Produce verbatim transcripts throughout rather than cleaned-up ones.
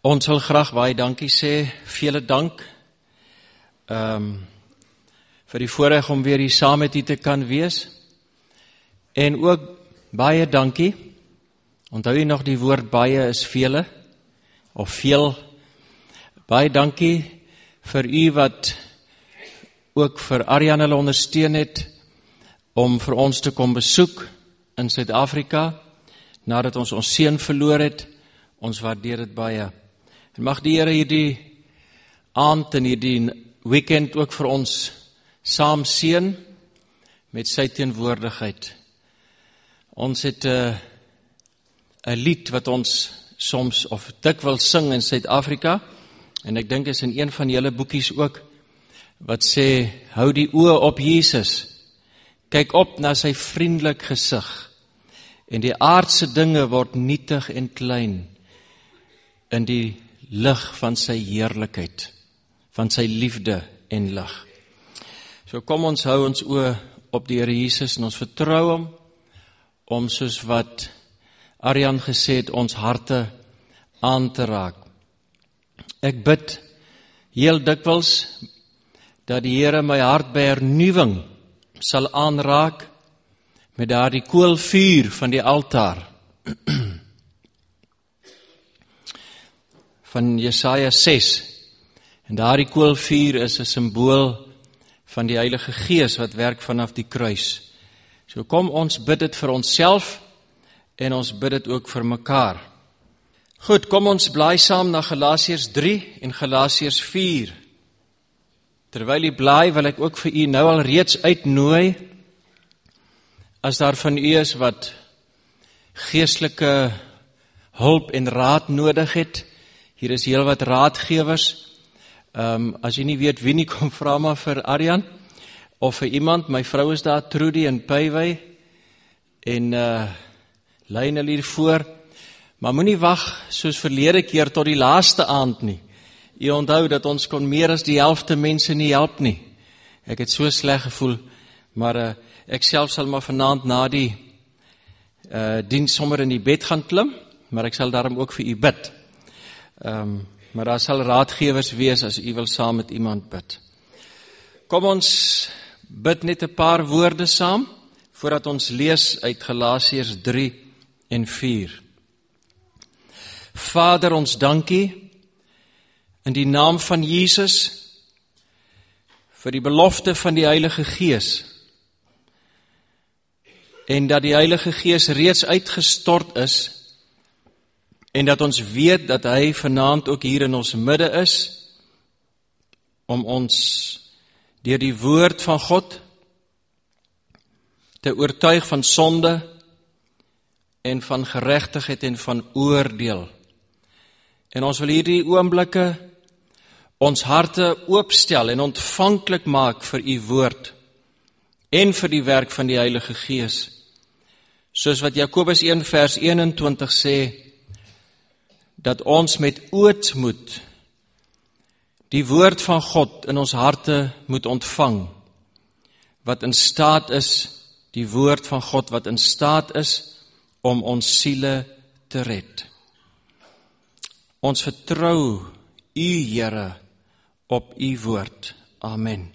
Ons wil graag baie dankie sê, vele dank um, vir die voorreg om weer hier saam met u te kan wees. En ook baie dankie, onthou jy nog die woord baie is vele, of veel, baie dankie vir u wat ook vir Arjan hulle ondersteun het, om vir ons te kom besoek in Suid-Afrika, nadat ons ons seun verloor het, ons waardeer dit baie. En mag die Here hierdie aand en hierdie weekend ook vir ons saam seën met sy teenwoordigheid. Ons het 'n uh, 'n lied wat ons soms of dikwels sing in Suid-Afrika, en ek dink is in een van julle boekies ook, wat sê, hou die oë op Jesus, kyk op na sy vriendelik gesig, en die aardse dinge word nietig en klein, in die lig van sy heerlikheid, van sy liefde en lig. So kom ons hou ons oë op die Here Jesus en ons vertrou hom, om soos wat Arjan gesê het, ons harte aan te raak. Ek bid heel dikwels, dat die Here my hart by hernuwing sal aanraak, met daardie koolvuur van die altaar, van Jesaja ses, en daardie koolvuur is 'n simbool van die Heilige Gees wat werk vanaf die kruis. So kom ons bid dit vir onsself en ons bid dit ook vir mekaar. Goed, kom ons blaai saam na Galasiërs drie en Galasiërs vier. Terwyl jy blaai, wil ek ook vir u nou al reeds uitnooi, as daar van u is wat geestelike hulp en raad nodig het. Hier is heel wat raadgewers. Um, as jy nie weet wie nie, kom vra maar vir Arjan, of vir iemand. My vrou is daar, Trudy en Peiwey, en uh, Lynel hiervoor. Maar moenie wag soos verlede keer tot die laaste aand nie. Jy onthou dat ons kon meer as die helfte mense nie help nie. Ek het so sleg gevoel, maar uh, ek self sal maar vanaand na die uh, diens sommer in die bed gaan klim, maar ek sal daarom ook vir u bid. Um, maar daar sal raadgewers wees as u wil saam met iemand bid. Kom ons bid net 'n paar woorde saam, voordat ons lees uit Galasiërs drie en vier. Vader, ons dankie, in die naam van Jesus, vir die belofte van die Heilige Gees, en dat die Heilige Gees reeds uitgestort is, en dat ons weet dat hy vanaand ook hier in ons midde is, om ons deur die woord van God te oortuig van sonde, en van geregtigheid en van oordeel. En ons wil hierdie oomblikke ons harte oopstel en ontvanklik maak vir u woord, en vir die werk van die Heilige Gees, soos wat Jakobus een vers eenentwintig sê, dat ons met ootmoed die woord van God in ons harte moet ontvang, wat in staat is, die woord van God wat in staat is, om ons siele te red. Ons vertrou u, Here, op u woord. Amen.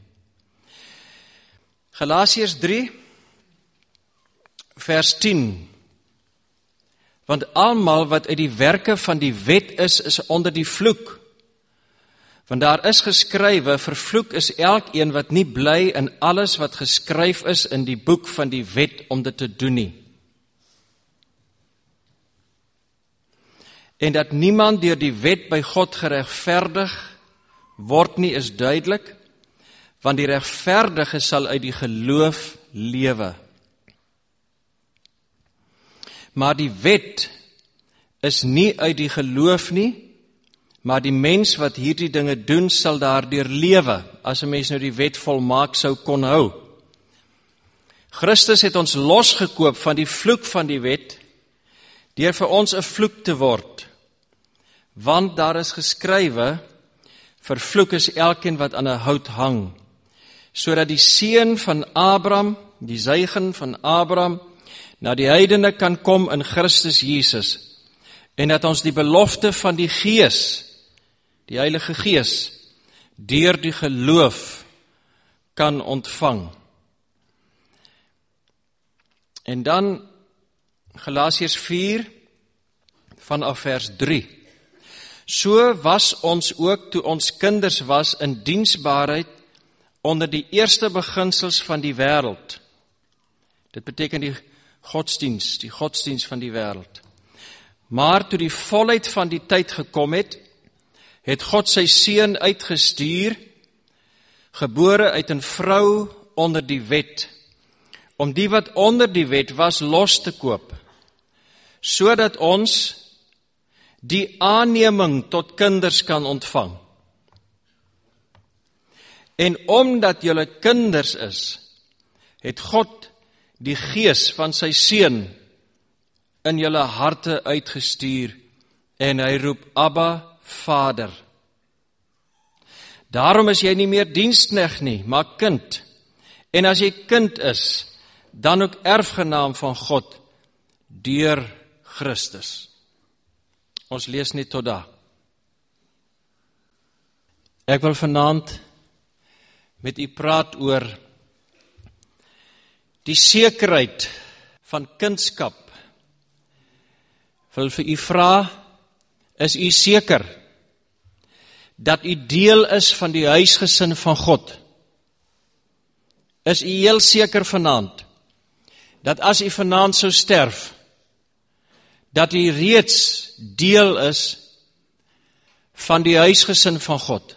Galasiërs drie, vers tien. Want almal wat uit die werke van die wet is, is onder die vloek. Want daar is geskrywe, vervloek is elkeen wat nie bly in alles wat geskryf is in die boek van die wet om dit te doen nie. En dat niemand deur die wet by God geregverdig word nie, is duidelik, want die regverdige sal uit die geloof lewe. Maar die wet is nie uit die geloof nie, maar die mens wat hierdie dinge doen, sal daardeur lewe, as 'n mens nou die wet volmaak sou kon hou. Christus het ons losgekoop van die vloek van die wet, deur vir ons 'n vloek te word. Want daar is geskrywe, vervloek is elkeen wat aan 'n hout hang, sodat die seun van Abraham, die zegen van Abraham, na die heidene kan kom in Christus Jesus, en dat ons die belofte van die Gees, die Heilige Gees, deur die geloof kan ontvang. En dan Galasiërs vier vanaf vers drie. So was ons ook toe ons kinders was in diensbaarheid onder die eerste beginsels van die wêreld. Dit beteken die godsdiens, die godsdiens van die wêreld. Maar toe die volheid van die tyd gekom het, het God sy seun uitgestuur, gebore uit 'n vrou onder die wet, om die wat onder die wet was los te koop, sodat ons die aanneming tot kinders kan ontvang. En omdat julle kinders is, het God die Gees van sy seun in julle harte uitgestuur, en hy roep Abba, Vader. Daarom is jy nie meer diensknegt nie, maar kind. En as jy kind is, dan ook erfgenaam van God, deur Christus. Ons lees net tot daar. Ek wil vanaand met u praat oor die sekerheid van kindskap. Ek wil vir u vra, is u seker dat u deel is van die huisgesin van God? Is u heel seker vanaand dat as u vanaand sou sterf, dat u reeds deel is van die huisgesin van God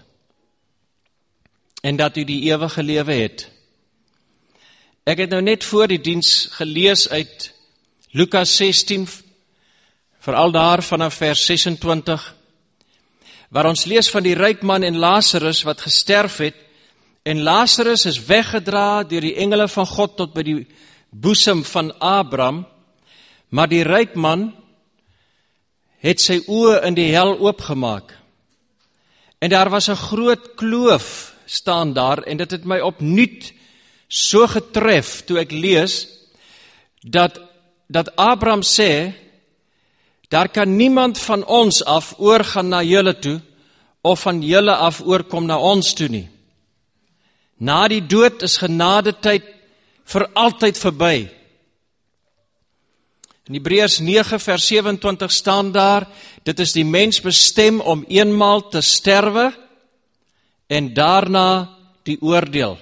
en dat u die ewige lewe het? Ek het nou net voor die diens gelees uit Lukas sestien, veral daar vanaf vers sesentwintig, waar ons lees van die ryk man en Lazarus wat gesterf het, en Lazarus is weggedra deur die engele van God tot by die boesem van Abraham, maar die ryk man het sy oë in die hel oopgemaak. En daar was 'n groot kloof staan daar, en dit het my opnuut so getref toe ek lees, dat, dat Abraham sê, daar kan niemand van ons af oorgaan na julle toe, of van julle af oorkom na ons toe nie. Na die dood is genadetyd vir altyd verby. In Hebreërs nege vers sewenentwintig staan daar, dit is die mens bestem om eenmaal te sterwe, en daarna die oordeel.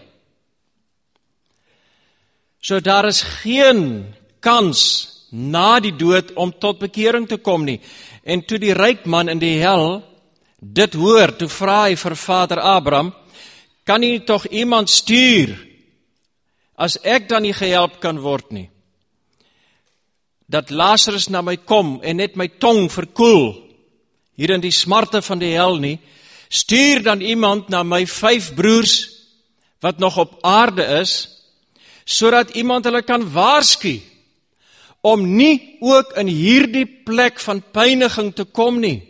So daar is geen kans na die dood om tot bekering te kom nie. En toe die ryk man in die hel dit hoor, toe vra hy vir vader Abraham, kan nie tog iemand stuur, as ek dan nie gehelp kan word nie, dat Lazarus na my kom en net my tong verkoel, hier in die smarte van die hel nie, stuur dan iemand na my vyf broers, wat nog op aarde is, sodat iemand hulle kan waarsku, om nie ook in hierdie plek van pyniging te kom nie.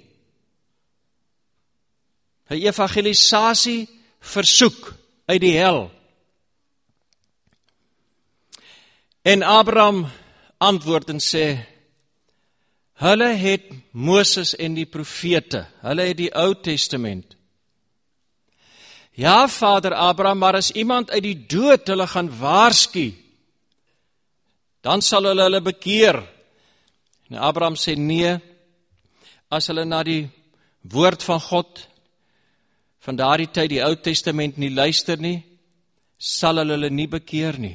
'n Evangelisasie versoek uit die hel. En Abraham antwoord en sê, hulle het Moses en die profete, hulle het die Ou Testament. Ja, vader Abraham, maar as iemand uit die dood hulle gaan waarsku, dan sal hulle hulle bekeer. En Abraham sê nee, as hulle na die woord van God, van daardie tyd die Ou Testament nie luister nie, sal hulle hulle nie bekeer nie.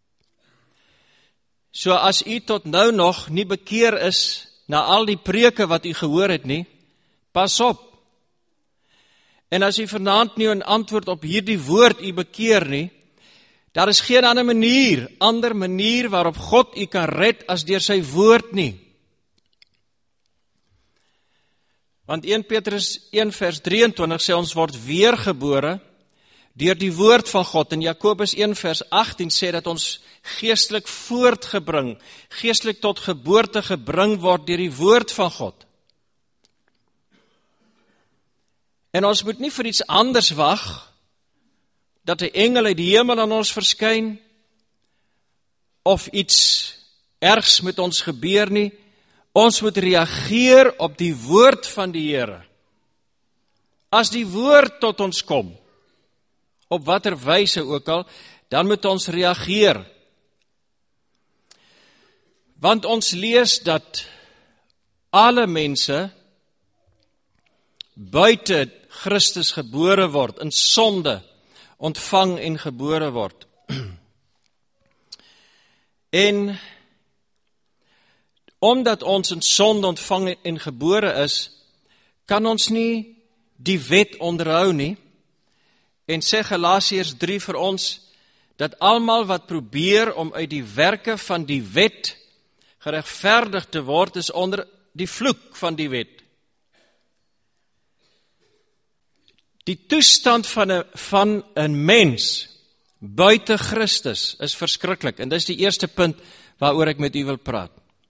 So as u tot nou nog nie bekeer is, na al die preke wat u gehoor het nie, pas op. En as u vanaand nie 'n antwoord op hierdie woord u bekeer nie, daar is geen ander manier, ander manier waarop God u kan red as deur sy woord nie. Want Eerste Petrus een vers drieëntwintig sê ons word weergebore deur die woord van God. En Jakobus een vers agttien sê dat ons geestelik voortgebring, geestelik tot geboorte gebring word deur die woord van God. En ons moet nie vir iets anders wag, dat 'n engel uit die hemel aan ons verskyn, of iets ergs met ons gebeur nie, Ons moet reageer op die woord van die Here. As die woord tot ons kom, op watter wyse ook al, dan moet ons reageer. Want ons lees dat alle mense buite Christus gebore word, in sonde ontvang en gebore word. En omdat ons in sonde ontvang en gebore is, kan ons nie die wet onderhou nie. En sê Galasiërs drie vir ons, dat almal wat probeer om uit die werke van die wet geregverdig te word, is onder die vloek van die wet. Die toestand van 'n van 'n mens buite Christus is verskriklik. En dis die eerste punt waaroor ek met u wil praat.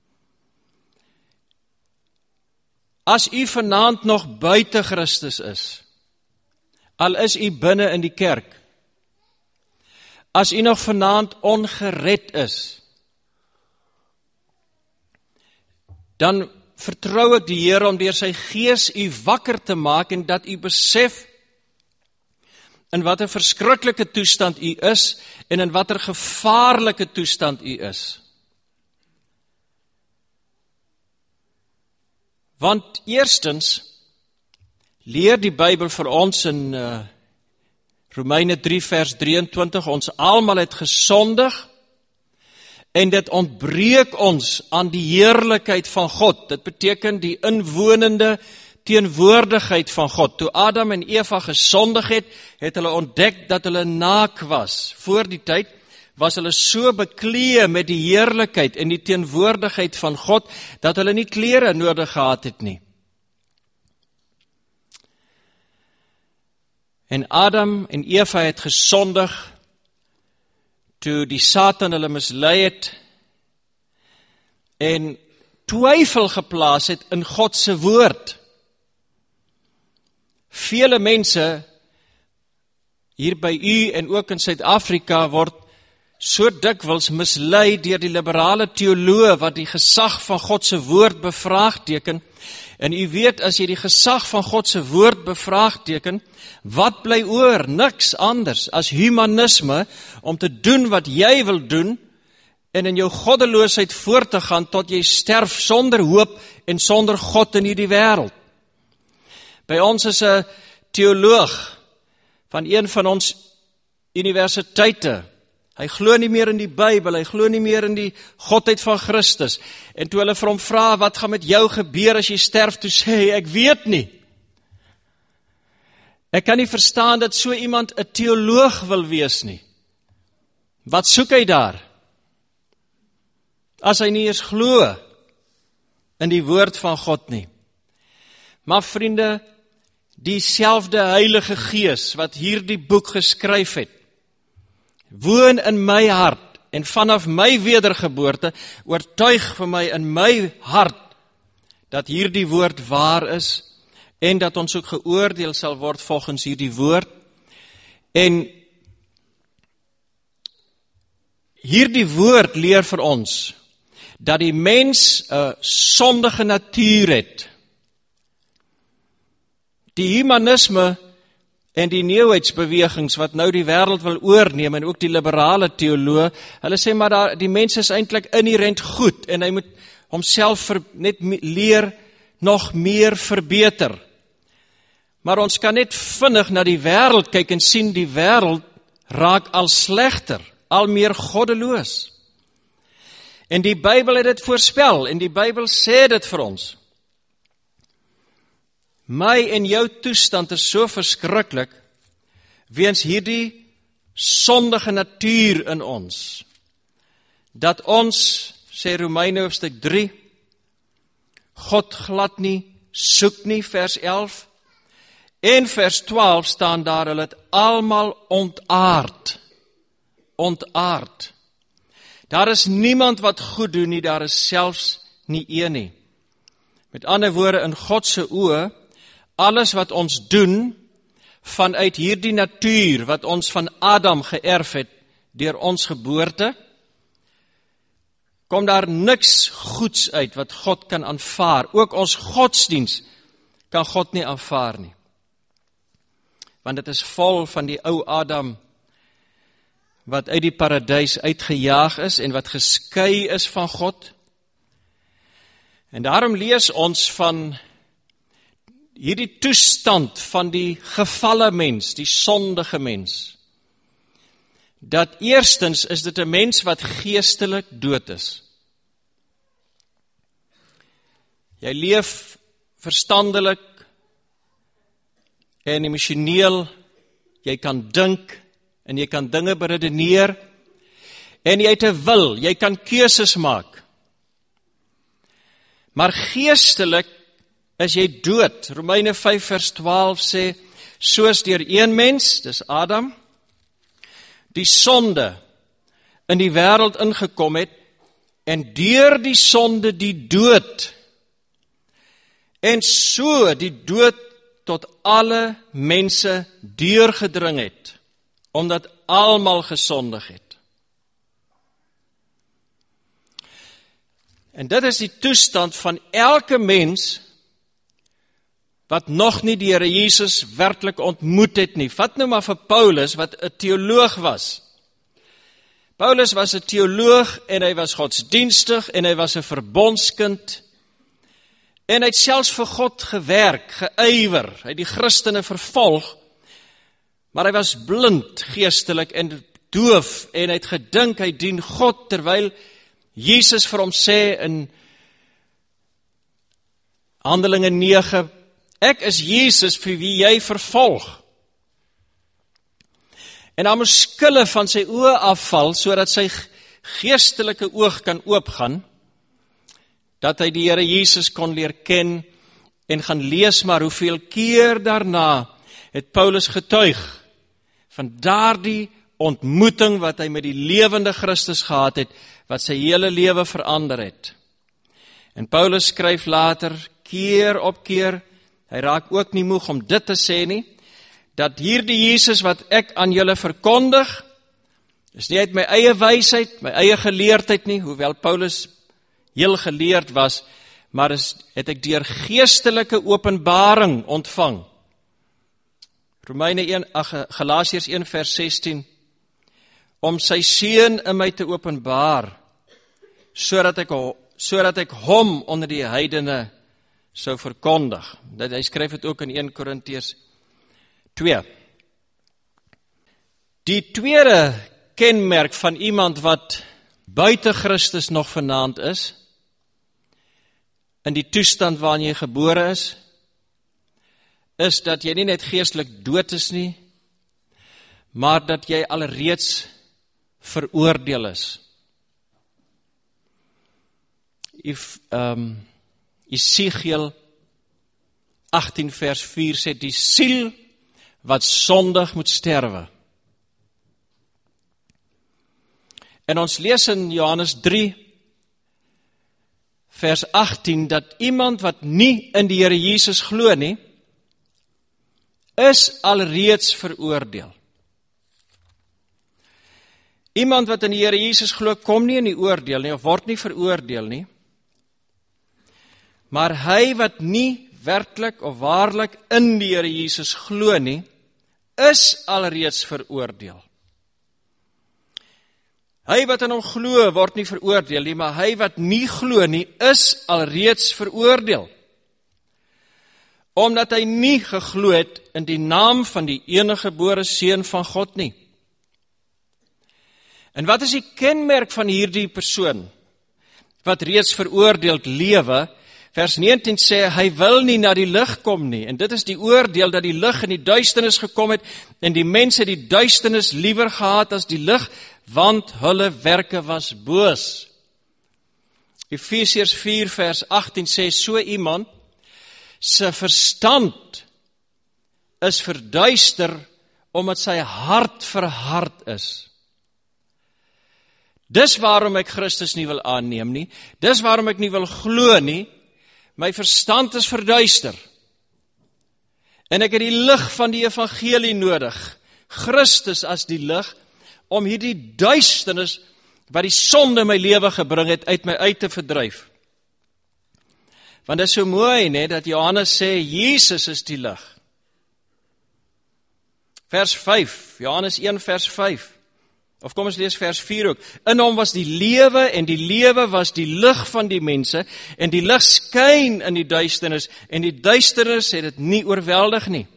As u vanaand nog buite Christus is, al is u binne in die kerk, as u nog vanaand ongered is, dan vertrou ek die Here om deur sy Gees u wakker te maak en dat u besef in watter verskriklike toestand u is en in watter gevaarlike toestand u is. Want eerstens leer die Bybel vir ons in uh, Romeine drie vers drieëntwintig, ons almal het gesondig en dit ontbreek ons aan die heerlikheid van God. Dit beteken die inwonende teenwoordigheid van God. Toe Adam en Eva gesondig het, het hulle ontdek dat hulle naak was. Voor die tyd was hulle so bekleed met die heerlikheid en die teenwoordigheid van God, dat hulle nie klere nodig gehad het nie. En Adam en Eva het gesondig, toe die Satan hulle mislei het, en twyfel geplaas het in God se woord. Vele mense, hier by u en ook in Suid-Afrika, word so dikwels mislei deur die liberale teoloë wat die gesag van God se woord bevraagteken. En u weet, as jy die gesag van God se woord bevraagteken, wat bly oor? Niks anders as humanisme, om te doen wat jy wil doen, en in jou goddeloosheid voort te gaan, tot jy sterf sonder hoop en sonder God in hierdie wêreld. By ons is 'n teoloog van een van ons universiteite. Hy glo nie meer in die Bybel, hy glo nie meer in die godheid van Christus. En toe hulle vir hom vra, wat gaan met jou gebeur as jy sterf, toe sê hy, ek weet nie. Ek kan nie verstaan dat so iemand 'n teoloog wil wees nie. Wat soek hy daar? As hy nie eens glo in die woord van God nie. Maar vriende, dieselfde Heilige Gees wat hierdie boek geskryf het, woon in my hart en vanaf my wedergeboorte oortuig vir my in my hart dat hierdie woord waar is en dat ons ook geoordeel sal word volgens hierdie woord. En hierdie woord leer vir ons dat die mens 'n sondige natuur het. Die humanisme en die New Age bewegings wat nou die wêreld wil oorneem en ook die liberale teoloë, hulle sê maar daar, die mens is eintlik inherent goed en hy moet homself ver, net leer nog meer verbeter. Maar ons kan net vinnig na die wêreld kyk en sien die wêreld raak al slegter, al meer goddeloos. En die Bybel het dit voorspel en die Bybel sê dit vir ons. My en jou toestand is so verskriklik weens hierdie sondige natuur in ons, dat ons, sê Romeine hoofstuk drie, God glad nie soek nie, vers elf, en vers twaalf staan daar, hulle het almal ontaard, ontaard. Daar is niemand wat goed doen nie, daar is selfs nie een nie. Met ander woorde, in God se oë, alles wat ons doen, vanuit hierdie natuur, wat ons van Adam geërf het, deur ons geboorte, kom daar niks goeds uit wat God kan aanvaar. Ook ons godsdiens kan God nie aanvaar nie. Want dit is vol van die ou Adam, wat uit die paradys uitgejaag is en wat geskei is van God. En daarom lees ons van hierdie toestand van die gevalle mens, die sondige mens. Dat eerstens is dit 'n mens wat geestelik dood is. Jy leef verstandelik en emosioneel, jy kan dink en jy kan dinge beredeneer en jy het 'n wil, jy kan keuses maak. Maar geestelik is jy dood. Romeine vyf vers twaalf sê, soos deur een mens, dis Adam, die sonde in die wêreld ingekom het, en deur die sonde die dood, en so die dood tot alle mense deurgedring het, omdat almal gesondig het. En dit is die toestand van elke mens wat nog nie die Here Jesus werklik ontmoet het nie. Vat nou maar vir Paulus, wat 'n teoloog was. Paulus was 'n teoloog en hy was godsdienstig en hy was 'n verbondskind. En hy het selfs vir God gewerk, geywer. Hy het die Christene vervolg, maar hy was blind geestelik en doof en hy het gedink hy dien God, terwyl Jesus vir hom sê in Handelinge nege, ek is Jesus vir wie jy vervolg. En dan moes skille van sy oë afval, sodat sy geestelike oog kan oopgaan, dat hy die Here Jesus kon leer ken, en gaan lees maar hoeveel keer daarna het Paulus getuig van daardie ontmoeting wat hy met die lewende Christus gehad het, wat sy hele lewe verander het. En Paulus skryf later, keer op keer, hy raak ook nie moeg om dit te sê nie, dat hierdie Jesus wat ek aan julle verkondig, is nie uit my eie wysheid, my eie geleerdheid nie, hoewel Paulus heel geleerd was, maar is, het ek deur geestelike openbaring ontvang. Romeine een, ag, Galasiërs een vers sestien, om sy seun in my te openbaar, sodat ek, sodat ek hom onder die heidene sou verkondig. Dat hy skryf het ook in een Korintiërs twee. Die tweede kenmerk van iemand wat buite Christus nog vanaand is, in die toestand waarin jy gebore is, is dat jy nie net geestelik dood is nie, maar dat jy alreeds veroordeel is. If, um, Esegiel agtien vers vier sê, die siel wat sondig moet sterwe. En ons lees in Johannes drie, vers agtien, dat iemand wat nie in die Here Jesus glo nie, is alreeds veroordeel. Iemand wat in die Here Jesus glo, kom nie in die oordeel nie, of word nie veroordeel nie, maar hy wat nie werklik of waarlik in die Here Jesus glo nie, is alreeds veroordeel. Hy wat in hom glo, word nie veroordeel nie, maar hy wat nie glo nie, is alreeds veroordeel. Omdat hy nie geglo het in die naam van die eniggebore seun van God nie. En wat is die kenmerk van hierdie persoon, wat reeds veroordeeld lewe? Vers negentien sê, hy wil nie na die lig kom nie, en dit is die oordeel dat die lig in die duisternis gekom het, en die mense die duisternis liewer gehad as die lig, want hulle werke was boos. Efesiërs vier vers agtien sê, so iemand se verstand is verduister, omdat sy hart verhard is. Dis waarom ek Christus nie wil aanneem nie, dis waarom ek nie wil glo nie, my verstand is verduister. En ek het die lig van die evangelie nodig, Christus as die lig, om hierdie duisternis wat die sonde in my lewe gebring het, uit my uit te verdryf. Want dit is so mooi, nee, dat Johannes sê, Jesus is die lig. Vers vyf, Johannes een vers vyf. Of kom ons lees vers vier ook. In hom was die lewe en die lewe was die lig van die mense en die lig skyn in die duisternis en die duisternis het dit nie oorweldig nie.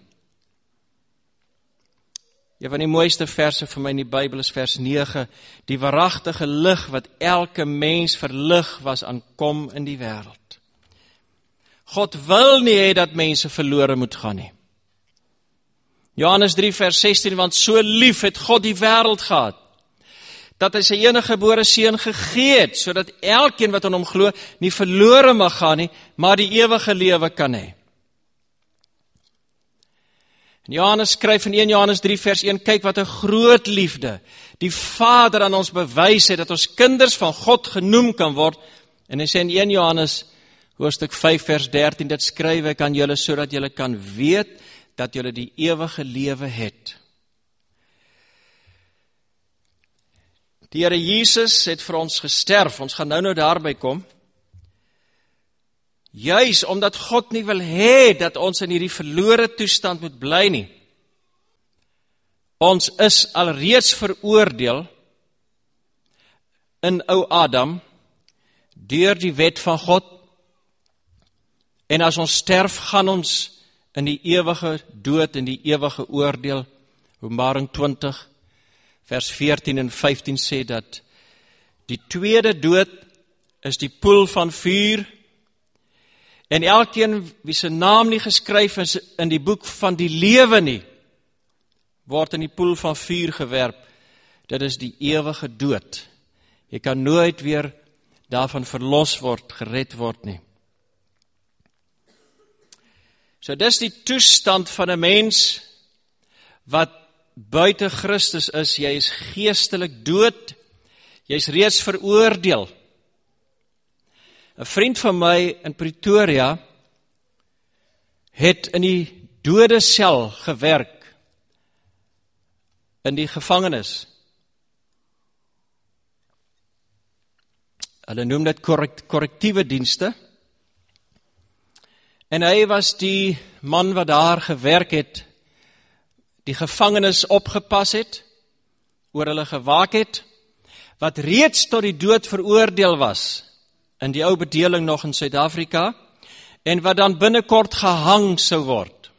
Een van die mooiste verse vir my in die Bybel is vers nege. Die waaragtige lig wat elke mens verlig was aan kom in die wêreld. God wil nie hê dat mense verlore moet gaan nie. Johannes drie vers sestien, want so lief het God die wêreld gehad, dat hy sy enige gebore seun gegee het, sodat elkeen wat aan hom glo, nie verlore mag gaan nie, maar die ewige lewe kan hê. En Johannes skryf in een Johannes drie vers een, kyk wat 'n groot liefde die Vader aan ons bewys het, dat ons kinders van God genoem kan word. En hy sê in een Johannes hoofstuk vyf vers dertien, dit skryf ek aan julle, sodat julle kan weet, dat julle die ewige lewe het. Die Here Jesus het vir ons gesterf, ons gaan nou nou daarby kom, juis omdat God nie wil hê dat ons in hierdie verlore toestand moet bly nie. Ons is alreeds veroordeel in ou Adam, deur die wet van God, en as ons sterf, gaan ons in die ewige dood, in die ewige oordeel. Openbaring twintig, vers veertien en vyftien sê dat die tweede dood is die poel van vuur, en elkeen wie sy naam nie geskryf is in die boek van die lewe nie, word in die poel van vuur gewerp. Dit is die ewige dood. Jy kan nooit weer daarvan verlos word, gered word nie. So dis die toestand van 'n mens wat buite Christus is. Jy is geestelik dood, jy is reeds veroordeel. 'n Vriend van my in Pretoria het in die dode sel gewerk, in die gevangenis. Hulle noem dit correct, correctiewe dienste. En hy was die man wat daar gewerk het, die gevangenes opgepas het, oor hulle gewaak het, wat reeds tot die dood veroordeel was, in die ou bedeling nog in Suid-Afrika, en wat dan binnekort gehang sou word.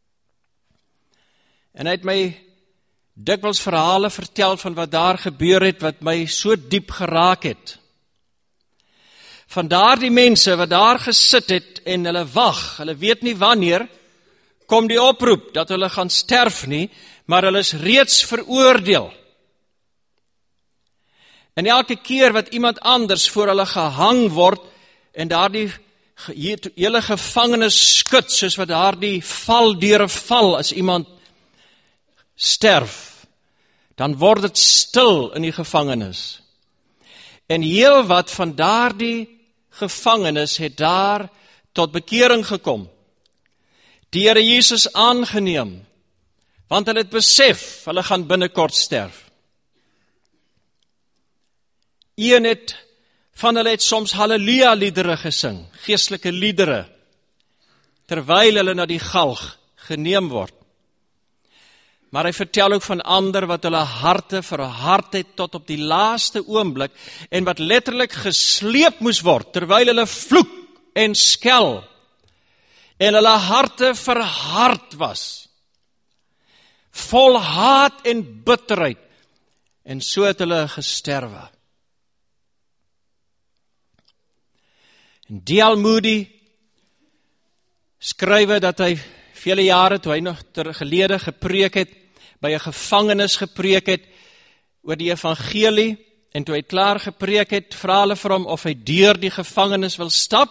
En hy het my dikwels verhale vertel van wat daar gebeur het, wat my so diep geraak het. Van daardie mense wat daar gesit het en hulle wag, hulle weet nie wanneer, kom die oproep dat hulle gaan sterf nie, maar hulle is reeds veroordeel. En elke keer wat iemand anders voor hulle gehang word, en daardie hele gevangenis skud, soos wat daardie valdeure val as iemand sterf, dan word dit stil in die gevangenis. En heel wat van daardie gevangenes het daar tot bekering gekom. Die Here Jesus aangeneem, want hulle het besef, hulle gaan binnekort sterf. Een het, van hulle het soms halleluja liedere gesing, geestelike liedere, terwyl hulle na die galg geneem word. Maar hy vertel ook van ander wat hulle harte verhard het tot op die laaste oomblik en wat letterlik gesleep moes word terwyl hulle vloek en skel en hulle harte verhard was, vol haat en bitterheid, en so het hulle gesterwe. En D L Moody skrywe dat hy vele jare, toe hy nog ter gelede gepreek het, by 'n gevangenis gepreek het, oor die evangelie, en toe hy klaar gepreek het, vra hulle vir hom of hy deur die gevangenis wil stap,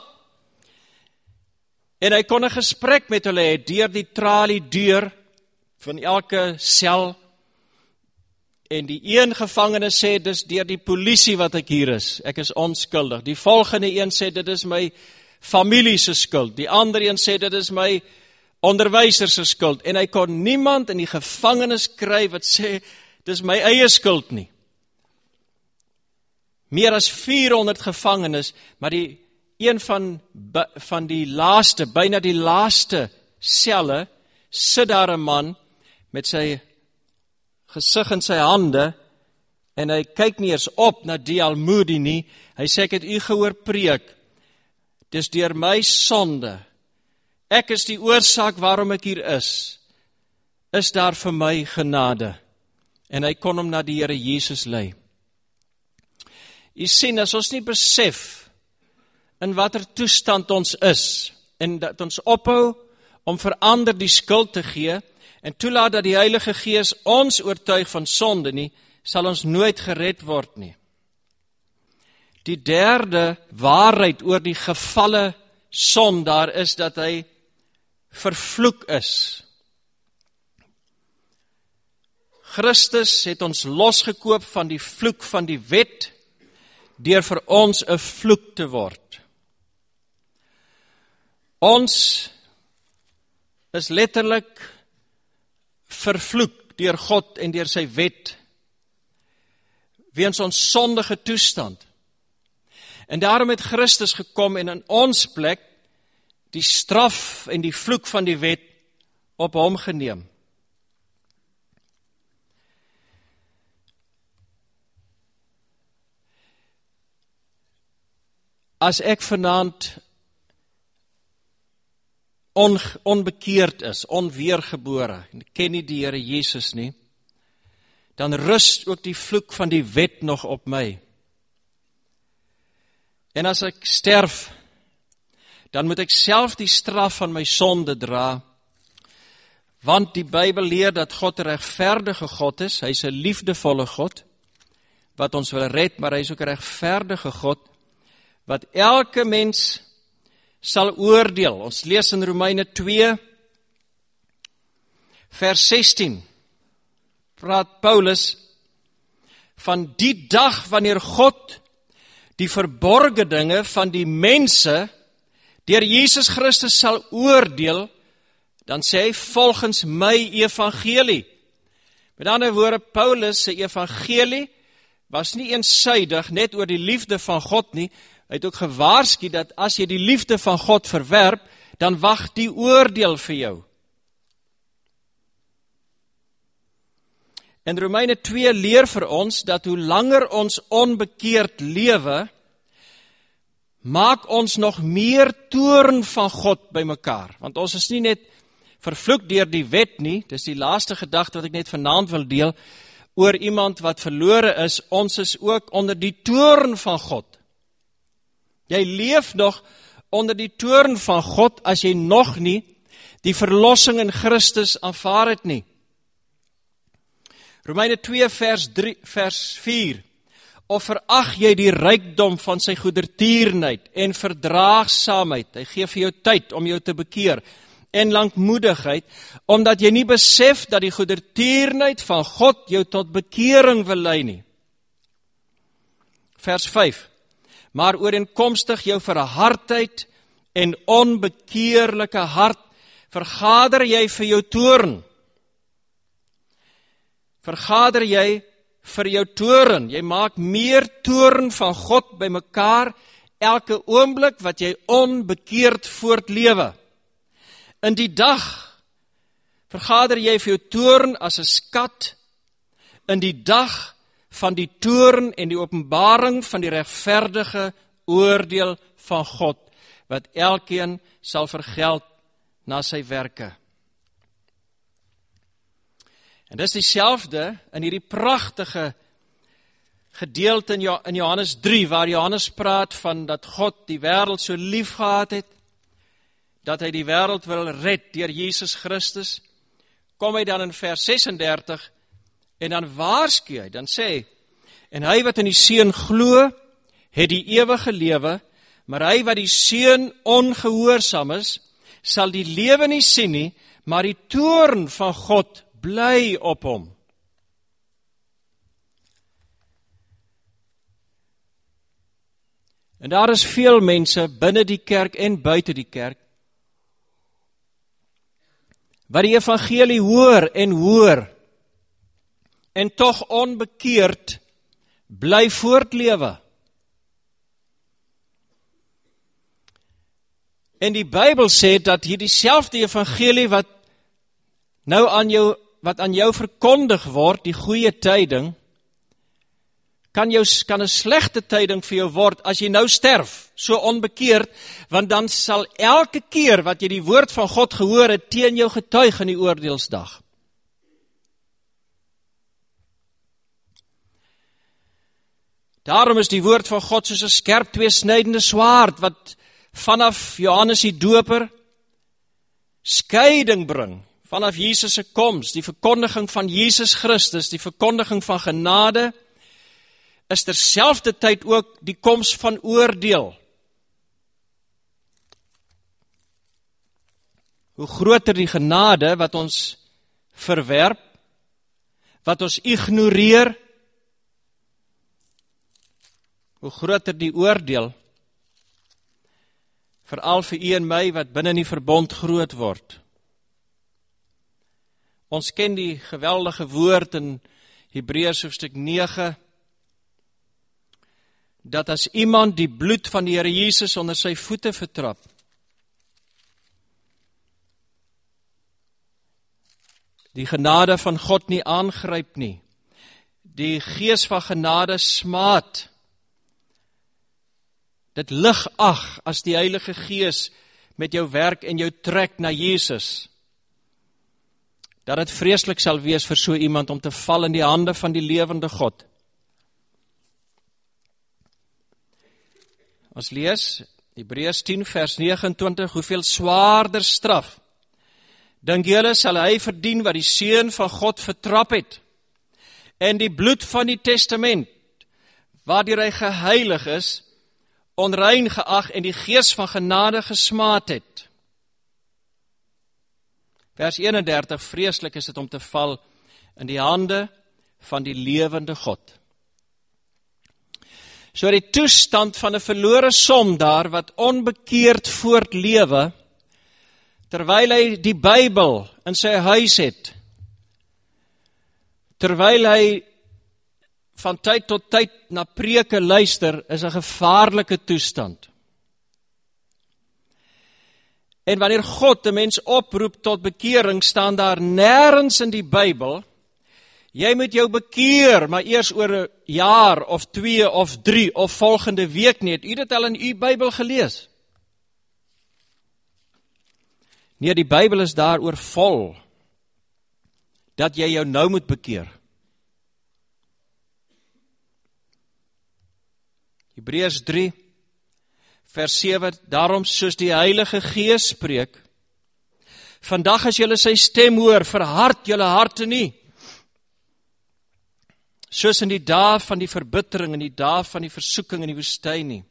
en hy kon 'n gesprek met hulle hê, deur die tralie deur van elke sel, en die een gevangene sê, dis deur die polisie wat ek hier is, ek is onskuldig. Die volgende een sê, dit is my familie se skuld. Die ander een sê, dit is my onderwyser se skuld. En hy kon niemand in die gevangenis kry wat sê, dis my eie skuld nie. meer as vierhonderd gevangenes, maar die een van, van die laaste, byna die laaste selle, sit daar 'n man met sy gesig in sy hande, en hy kyk nie eens op na D L Moody nie. Hy sê, ek het u gehoor preek, dis deur my sonde, ek is die oorsaak waarom ek hier is, is daar vir my genade. En hy kon hom na die Here Jesus lei. U sien, as ons nie besef in watter toestand ons is, en dat ons ophou om vir ander die skuld te gee, en toelaat dat die Heilige Gees ons oortuig van sonde nie, sal ons nooit gered word nie. Die derde waarheid oor die gevalle sondaar is dat hy vervloek is. Christus het ons losgekoop van die vloek van die wet, deur vir ons 'n vloek te word. Ons is letterlik vervloek deur God en deur sy wet, weens ons sondige toestand. En daarom het Christus gekom en in ons plek die straf en die vloek van die wet op hom geneem. As ek vanaand on, onbekeerd is, onweergebore, en ken nie die Here Jesus nie, dan rust ook die vloek van die wet nog op my. En as ek sterf, dan moet ek self die straf van my sonde dra, want die Bybel leer dat God 'n regverdige God is, hy is 'n liefdevolle God, wat ons wil red, maar hy is ook 'n regverdige God, wat elke mens sal oordeel. Ons lees in Romeine twee, vers sestien, praat Paulus van die dag wanneer God die verborgde dinge van die mense deur Jesus Christus sal oordeel, dan sê hy volgens my evangelie. Met ander woorde, Paulus se evangelie was nie eensydig net oor die liefde van God nie. Hy het ook gewaarsku dat as jy die liefde van God verwerp, dan wag die oordeel vir jou. En Romeine twee leer vir ons dat hoe langer ons onbekeerd lewe, maak ons nog meer toorn van God by mekaar. Want ons is nie net vervloek deur die wet nie, dis die laaste gedagte wat ek net vanaand wil deel, oor iemand wat verlore is, ons is ook onder die toorn van God. Jy leef nog onder die toorn van God as jy nog nie die verlossing in Christus aanvaar het nie. Romeine twee vers, drie, vers vier. Of verag jy die rykdom van sy goedertierenheid en verdraagsaamheid, hy gee vir jou tyd om jou te bekeer, en lankmoedigheid, omdat jy nie besef dat die goedertierenheid van God jou tot bekering wil lei nie. Vers vyf. Maar ooreenkomstig jou verhardheid en onbekeerlike hart, vergader jy vir jou toorn. Vergader jy vir jou toorn. Jy maak meer toorn van God by mekaar, elke oomblik wat jy onbekeerd voortlewe. In die dag vergader jy vir jou toorn as 'n skat, in die dag van die toorn en die openbaring van die regverdige oordeel van God, wat elkeen sal vergeld na sy werke. En dis dieselfde in hierdie pragtige gedeelte in Johannes drie, waar Johannes praat van dat God die wêreld so lief gehad het, dat hy die wêreld wil red deur Jesus Christus. Kom hy dan in vers sesendertig, en dan waarsku hy, dan sê hy, en hy wat in die Seun glo, het die ewige lewe, maar hy wat die Seun ongehoorsaam is, sal die lewe nie sien nie, maar die toorn van God bly op hom. En daar is veel mense binne die kerk en buite die kerk, wat die evangelie hoor en hoor, en tog onbekeerd bly voortlewe. En die Bybel sê dat hier dieselfde evangelie wat nou aan jou, wat aan jou verkondig word, die goeie tyding, kan jou kan 'n slegte tyding vir jou word as jy nou sterf, so onbekeerd, want dan sal elke keer wat jy die woord van God gehoor het, teen jou getuig in die oordeelsdag. Daarom is die woord van God soos 'n skerp tweesnydende swaard, wat vanaf Johannes die Doper skeiding bring, vanaf Jesus se koms, die verkondiging van Jesus Christus, die verkondiging van genade, is terselfdertyd ook die koms van oordeel. Hoe groter die genade wat ons verwerp, wat ons ignoreer, hoe groter die oordeel, veral vir u en my wat binne in die verbond groot word. Ons ken die geweldige woord in Hebreërs hoofstuk nege, dat as iemand die bloed van die Here Jesus onder sy voete vertrap, die genade van God nie aangryp nie, die gees van genade smaad, dit lig ag as die Heilige Gees met jou werk en jou trek na Jesus, dat het vreeslik sal wees vir so iemand om te val in die hande van die lewende God. Ons lees Hebreërs tien vers nege en twintig, hoeveel swaarder straf dink julle sal hy verdien wat die Seun van God vertrap het, en die bloed van die testament, waardeur hy geheilig is, onrein geag en die gees van genade gesmaad het. Vers eenendertig, vreeslik is dit om te val in die hande van die lewende God. So die toestand van 'n verlore sondaar wat onbekeerd voortlewe, terwyl hy die Bybel in sy huis het, terwyl hy van tyd tot tyd na preke luister, is 'n gevaarlike toestand. En wanneer God 'n mens oproep tot bekering, staan daar nêrens in die Bybel, jy moet jou bekeer, maar eers oor 'n jaar of twee of drie of volgende week nie. Het u dit al in u Bybel gelees? Nee, die Bybel is daaroor vol, dat jy jou nou moet bekeer. Hebreërs drie, vers sewe, daarom soos die Heilige Gees spreek, vandag as julle sy stem hoor, verhard julle harte nie, soos in die dae van die verbittering, in die dae van die versoeking in die woestyn nie.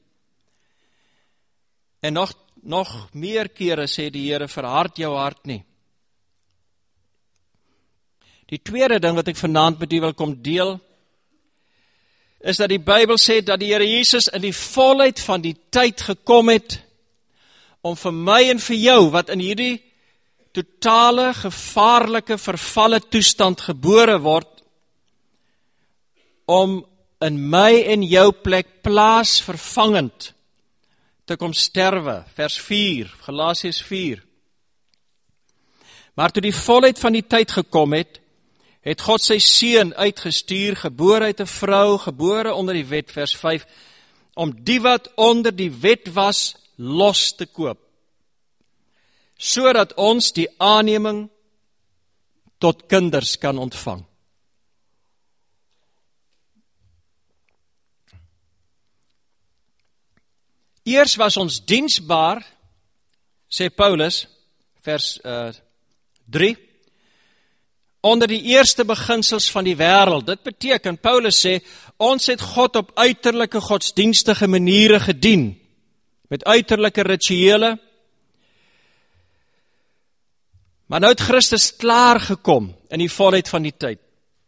En nog, nog meer kere sê die Here, verhard jou hart nie. Die tweede ding wat ek vanaand met u wil kom deel, is dat die Bybel sê dat die Here Jesus in die volheid van die tyd gekom het, om vir my en vir jou, wat in hierdie totale, gevaarlike, vervalle toestand gebore word, om in my en jou plek plaasvervangend te kom sterwe, vers vier, Galasiërs vier. Maar toe die volheid van die tyd gekom het, het God sy seun uitgestuur, gebore uit 'n vrou, gebore onder die wet, vers vyf, om die wat onder die wet was, los te koop, sodat ons die aanneming tot kinders kan ontvang. Eers was ons diensbaar, sê Paulus, vers uh, drie, onder die eerste beginsels van die wêreld. Dit beteken, Paulus sê, ons het God op uiterlike godsdienstige maniere gedien, met uiterlike rituele, maar nou het Christus klaar gekom in die volheid van die tyd.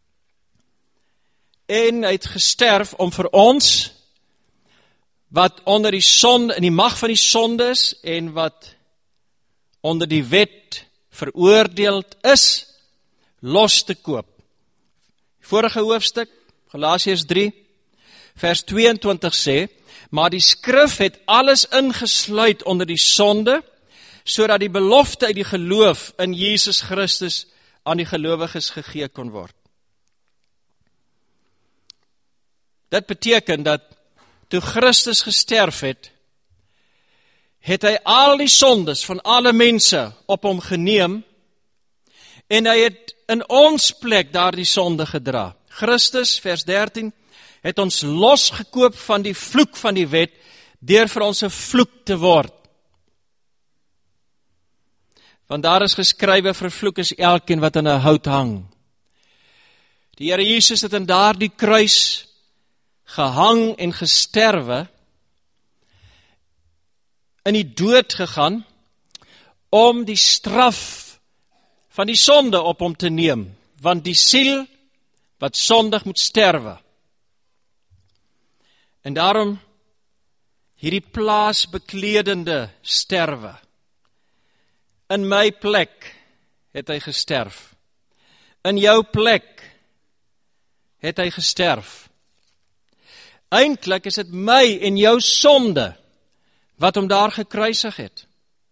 En hy het gesterf om vir ons, wat onder die sonde, in die mag van die sonde is, en wat onder die wet veroordeeld is, los te koop. Vorige hoofstuk, Galasiërs drie, vers tweeëntwintig sê, maar die skrif het alles ingesluit onder die sonde, sodat die belofte uit die geloof in Jesus Christus aan die gelowiges gegee kon word. Dit beteken dat toe Christus gesterf het, het hy al die sondes van alle mense op hom geneem, en hy het in ons plek daardie sonde gedra. Christus, vers dertien, het ons losgekoop van die vloek van die wet, deur vir ons 'n vloek te word. Want daar is geskrywe, vervloek is elkeen wat aan 'n hout hang. Die Here Jesus het in daardie kruis gehang en gesterwe, in die dood gegaan, om die straf van die sonde op hom te neem, want die siel wat sondig moet sterwe. En daarom hierdie plaasbekledende sterwe. In my plek het hy gesterf. In jou plek het hy gesterf. Eintlik is dit my en jou sonde wat hom daar gekruisig het.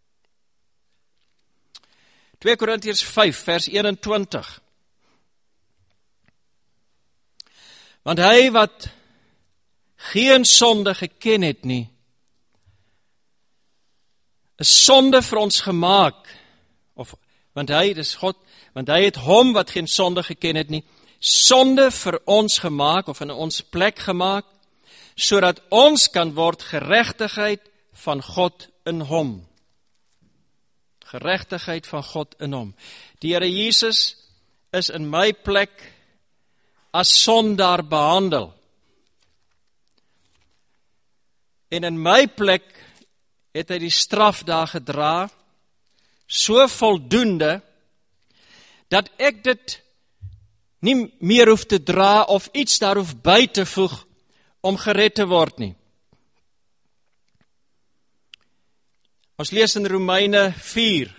twee Korintiërs vyf vers eenentwintig. Want hy wat geen sonde geken het nie, is sonde vir ons gemaak, of, want hy, dis God, want hy het hom wat geen sonde geken het nie, sonde vir ons gemaak, of in ons plek gemaak, sodat ons kan word geregtigheid van God in hom. Geregtigheid van God in hom. Die Here Jesus is in my plek as sondaar behandel. En in my plek het hy die straf daar gedra, so voldoende, dat ek dit nie meer hoef te dra, of iets daar hoef by te voeg, om gered te word nie. Ons lees in Romeine vier.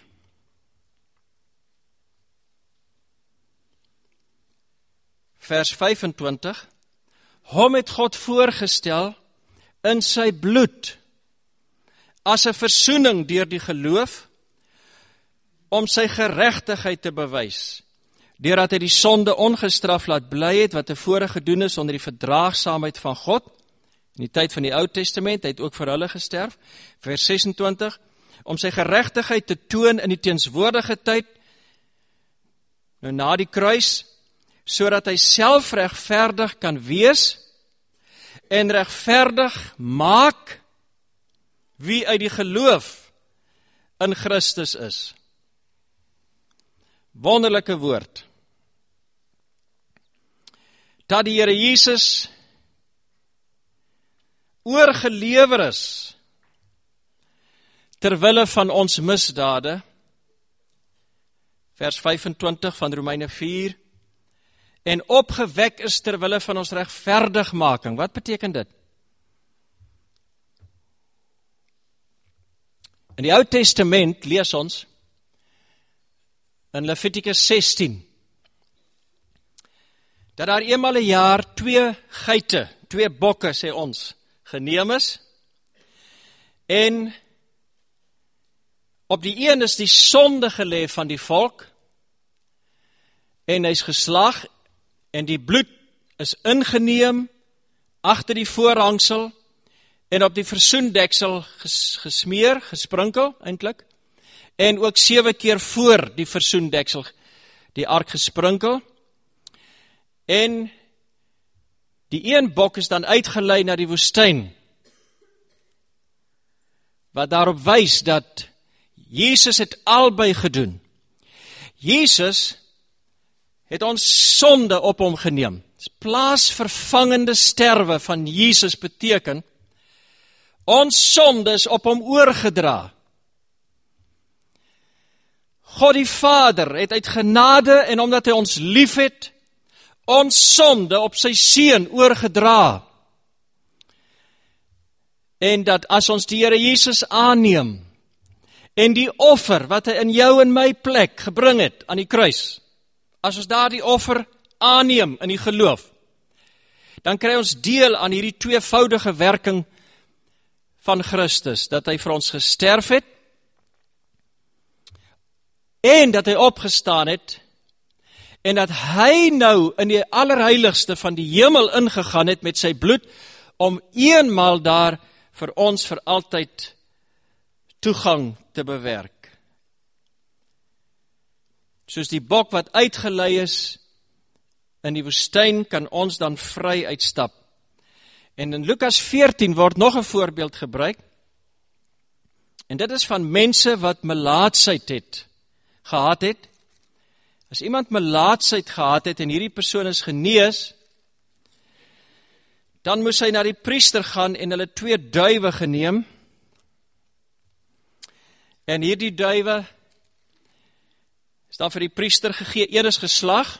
Vers vyfentwintig. Hom het God voorgestel in sy bloed, as 'n versoening deur die geloof, om sy geregtigheid te bewys, deurdat hy die sonde ongestraf laat bly het, wat tevore gedoen is onder die verdraagsaamheid van God, in die tyd van die Ou Testament, hy het ook vir hulle gesterf, vers sesentwintig, om sy geregtigheid te toon in die teenswoordige tyd, nou na die kruis, sodat hy self regverdig kan wees, en regverdig maak, wie uit die geloof in Christus is. Wonderlike woord. Dat die Here Jesus oorgelewer is ter wille van ons misdade, vers vyfentwintig van Romeine vier, en opgewek is ter wille van ons regverdigmaking. Wat beteken dit? In die Ou Testament lees ons in Levitikus sestien dat daar eenmal 'n jaar twee geite, twee bokke, sê ons, geneem is, en op die een is die sonde gelê van die volk, en hy's geslag, en die bloed is ingeneem agter die voorhangsel, en op die versoendeksel ges, gesmeer, gesprinkel eintlik, en ook sewe keer voor die versoendeksel die ark gesprinkel, en die een bok is dan uitgelei na die woestyn, wat daarop wys dat Jesus het albei gedoen. Jesus het ons sonde op hom geneem. Plaasvervangende sterwe van Jesus beteken, ons sonde is op hom oorgedra. God die Vader het uit genade en omdat hy ons lief het, ons sonde op sy seun oorgedra. En dat as ons die Here Jesus aanneem, en die offer wat hy in jou en my plek gebring het aan die kruis, as ons daar die offer aanneem in die geloof, dan kry ons deel aan hierdie tweevoudige werking van Christus, dat hy vir ons gesterf het, en dat hy opgestaan het, en dat hy nou in die allerheiligste van die hemel ingegaan het met sy bloed, om eenmaal daar vir ons vir altyd toegang te bewerk. Soos die bok wat uitgelei is in die woestyn, kan ons dan vry uitstap. En in Lukas veertien word nog 'n voorbeeld gebruik, en dit is van mense wat melaatsheid het, gehad het. As iemand melaatsheid gehad het, en hierdie persoon is genees, dan moes hy na die priester gaan, en hulle twee duiwe geneem, en hierdie duiwe is dan vir die priester gegee, een is geslag,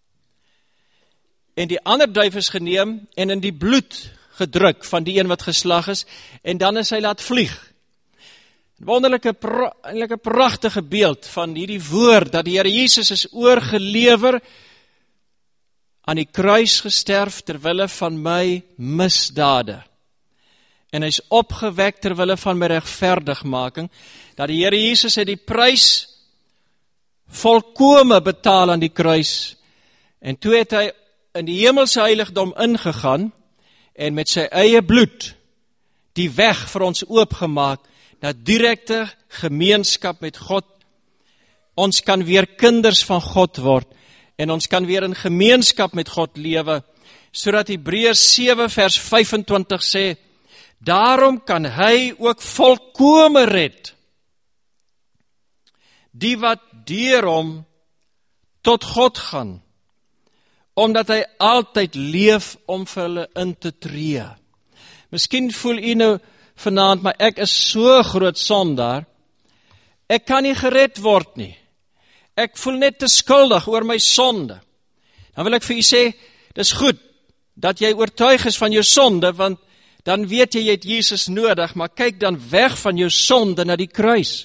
en die ander duif is geneem, en in die bloed gedruk van die een wat geslag is, en dan is hy laat vlieg. Wonderlike, pra, eintlik 'n pragtige beeld van hierdie woord, dat die Here Jesus is oorgelewer, aan die kruis gesterf, terwille van my misdade. En hy is opgewek terwille van my regverdigmaking, dat die Here Jesus het die prys volkome betaal aan die kruis, en toe het hy in die hemelse heiligdom ingegaan, en met sy eie bloed, die weg vir ons oopgemaak, na direkte gemeenskap met God. Ons kan weer kinders van God word, en ons kan weer in gemeenskap met God lewe, sodat Hebreërs sewe vers vyfentwintig sê, daarom kan hy ook volkome red, die wat deur hom tot God gaan, omdat hy altyd leef om vir hulle in te tree. Miskien voel u nou vanaand, maar ek is so groot sondaar, ek kan nie gered word nie. Ek voel net te skuldig oor my sonde. Dan wil ek vir u sê, dis goed, dat jy oortuig is van jou sonde, want dan weet jy, jy het Jesus nodig, maar kyk dan weg van jou sonde na die kruis.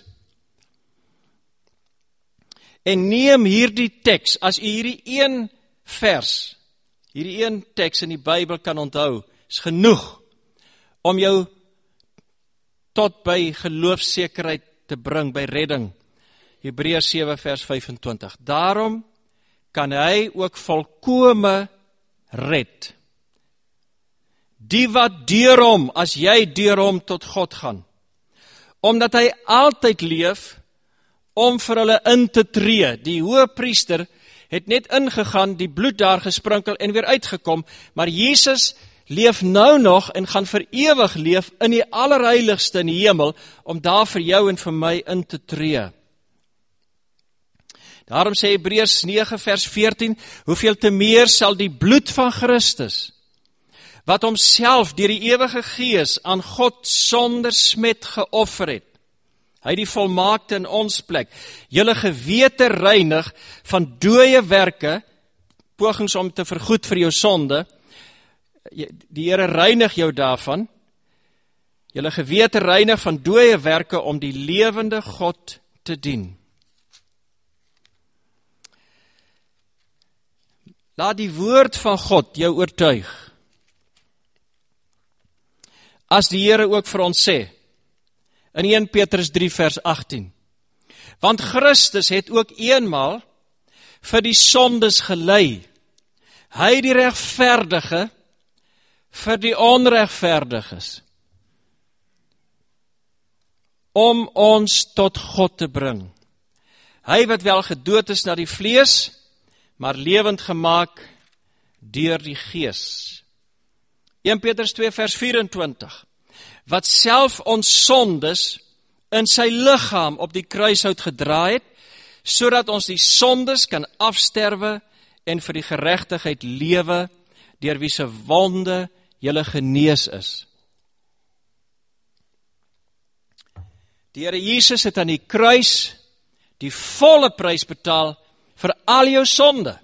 En neem hierdie teks, as u hierdie een vers, hierdie een teks in die Bybel kan onthou, is genoeg om jou tot by geloofsekerheid te bring, by redding. Hebreërs sewe vers vyfentwintig. Daarom kan hy ook volkome red. Die wat deur hom, as jy deur hom tot God gaan, omdat hy altyd leef, om vir hulle in te tree. Die hoëpriester het net ingegaan, die bloed daar gesprinkel en weer uitgekom, maar Jesus leef nou nog en gaan vir ewig leef in die allerheiligste in die hemel, om daar vir jou en vir my in te tree. Daarom sê Hebreërs nege vers veertien, hoeveel te meer sal die bloed van Christus, wat homself deur die ewige Gees aan God sonder smet geoffer het, hy die volmaakte in ons plek, julle gewete reinig van dooie werke, pogings om te vergoed vir jou sonde, die Here reinig jou daarvan, julle gewete reinig van dooie werke om die lewende God te dien. Laat die woord van God jou oortuig. As die Here ook vir ons sê, in eerste Petrus drie vers agttien, want Christus het ook eenmaal vir die sondes gelei, hy die regverdige vir die onregverdiges, om ons tot God te bring. Hy wat wel gedood is na die vlees, maar lewend gemaak deur die Gees. eerste Petrus twee vers vyerentwintig, wat self ons sondes in sy liggaam op die kruishout gedra het, sodat ons die sondes kan afsterwe en vir die geregtigheid lewe, deur wie se wonde julle genees is. Die Here Jesus het aan die kruis die volle prys betaal vir al jou sonde.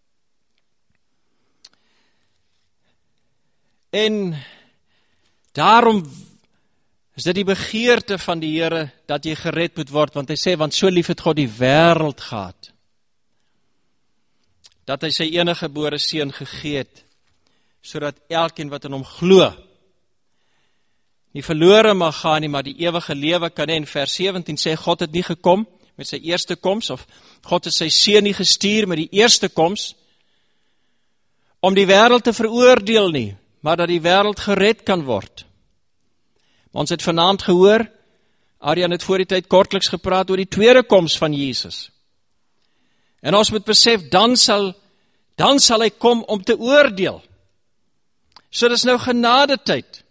En daarom is dit die begeerte van die Here dat jy gered moet word, want hy sê, want so lief het God die wêreld gehad, dat hy sy enige gebore seun gegee het, sodat elkeen wat in hom glo, nie verlore mag gaan nie, maar die ewige lewe kan hê. En vers sewentien sê, God het nie gekom met sy eerste koms, of God het sy seun nie gestuur met die eerste koms, om die wêreld te veroordeel nie, maar dat die wêreld gered kan word. Ons het vanaand gehoor, Arjan het voor die tyd kortliks gepraat oor die tweede koms van Jesus. En ons moet besef, dan sal, dan sal hy kom om te oordeel. So dis nou genadetyd.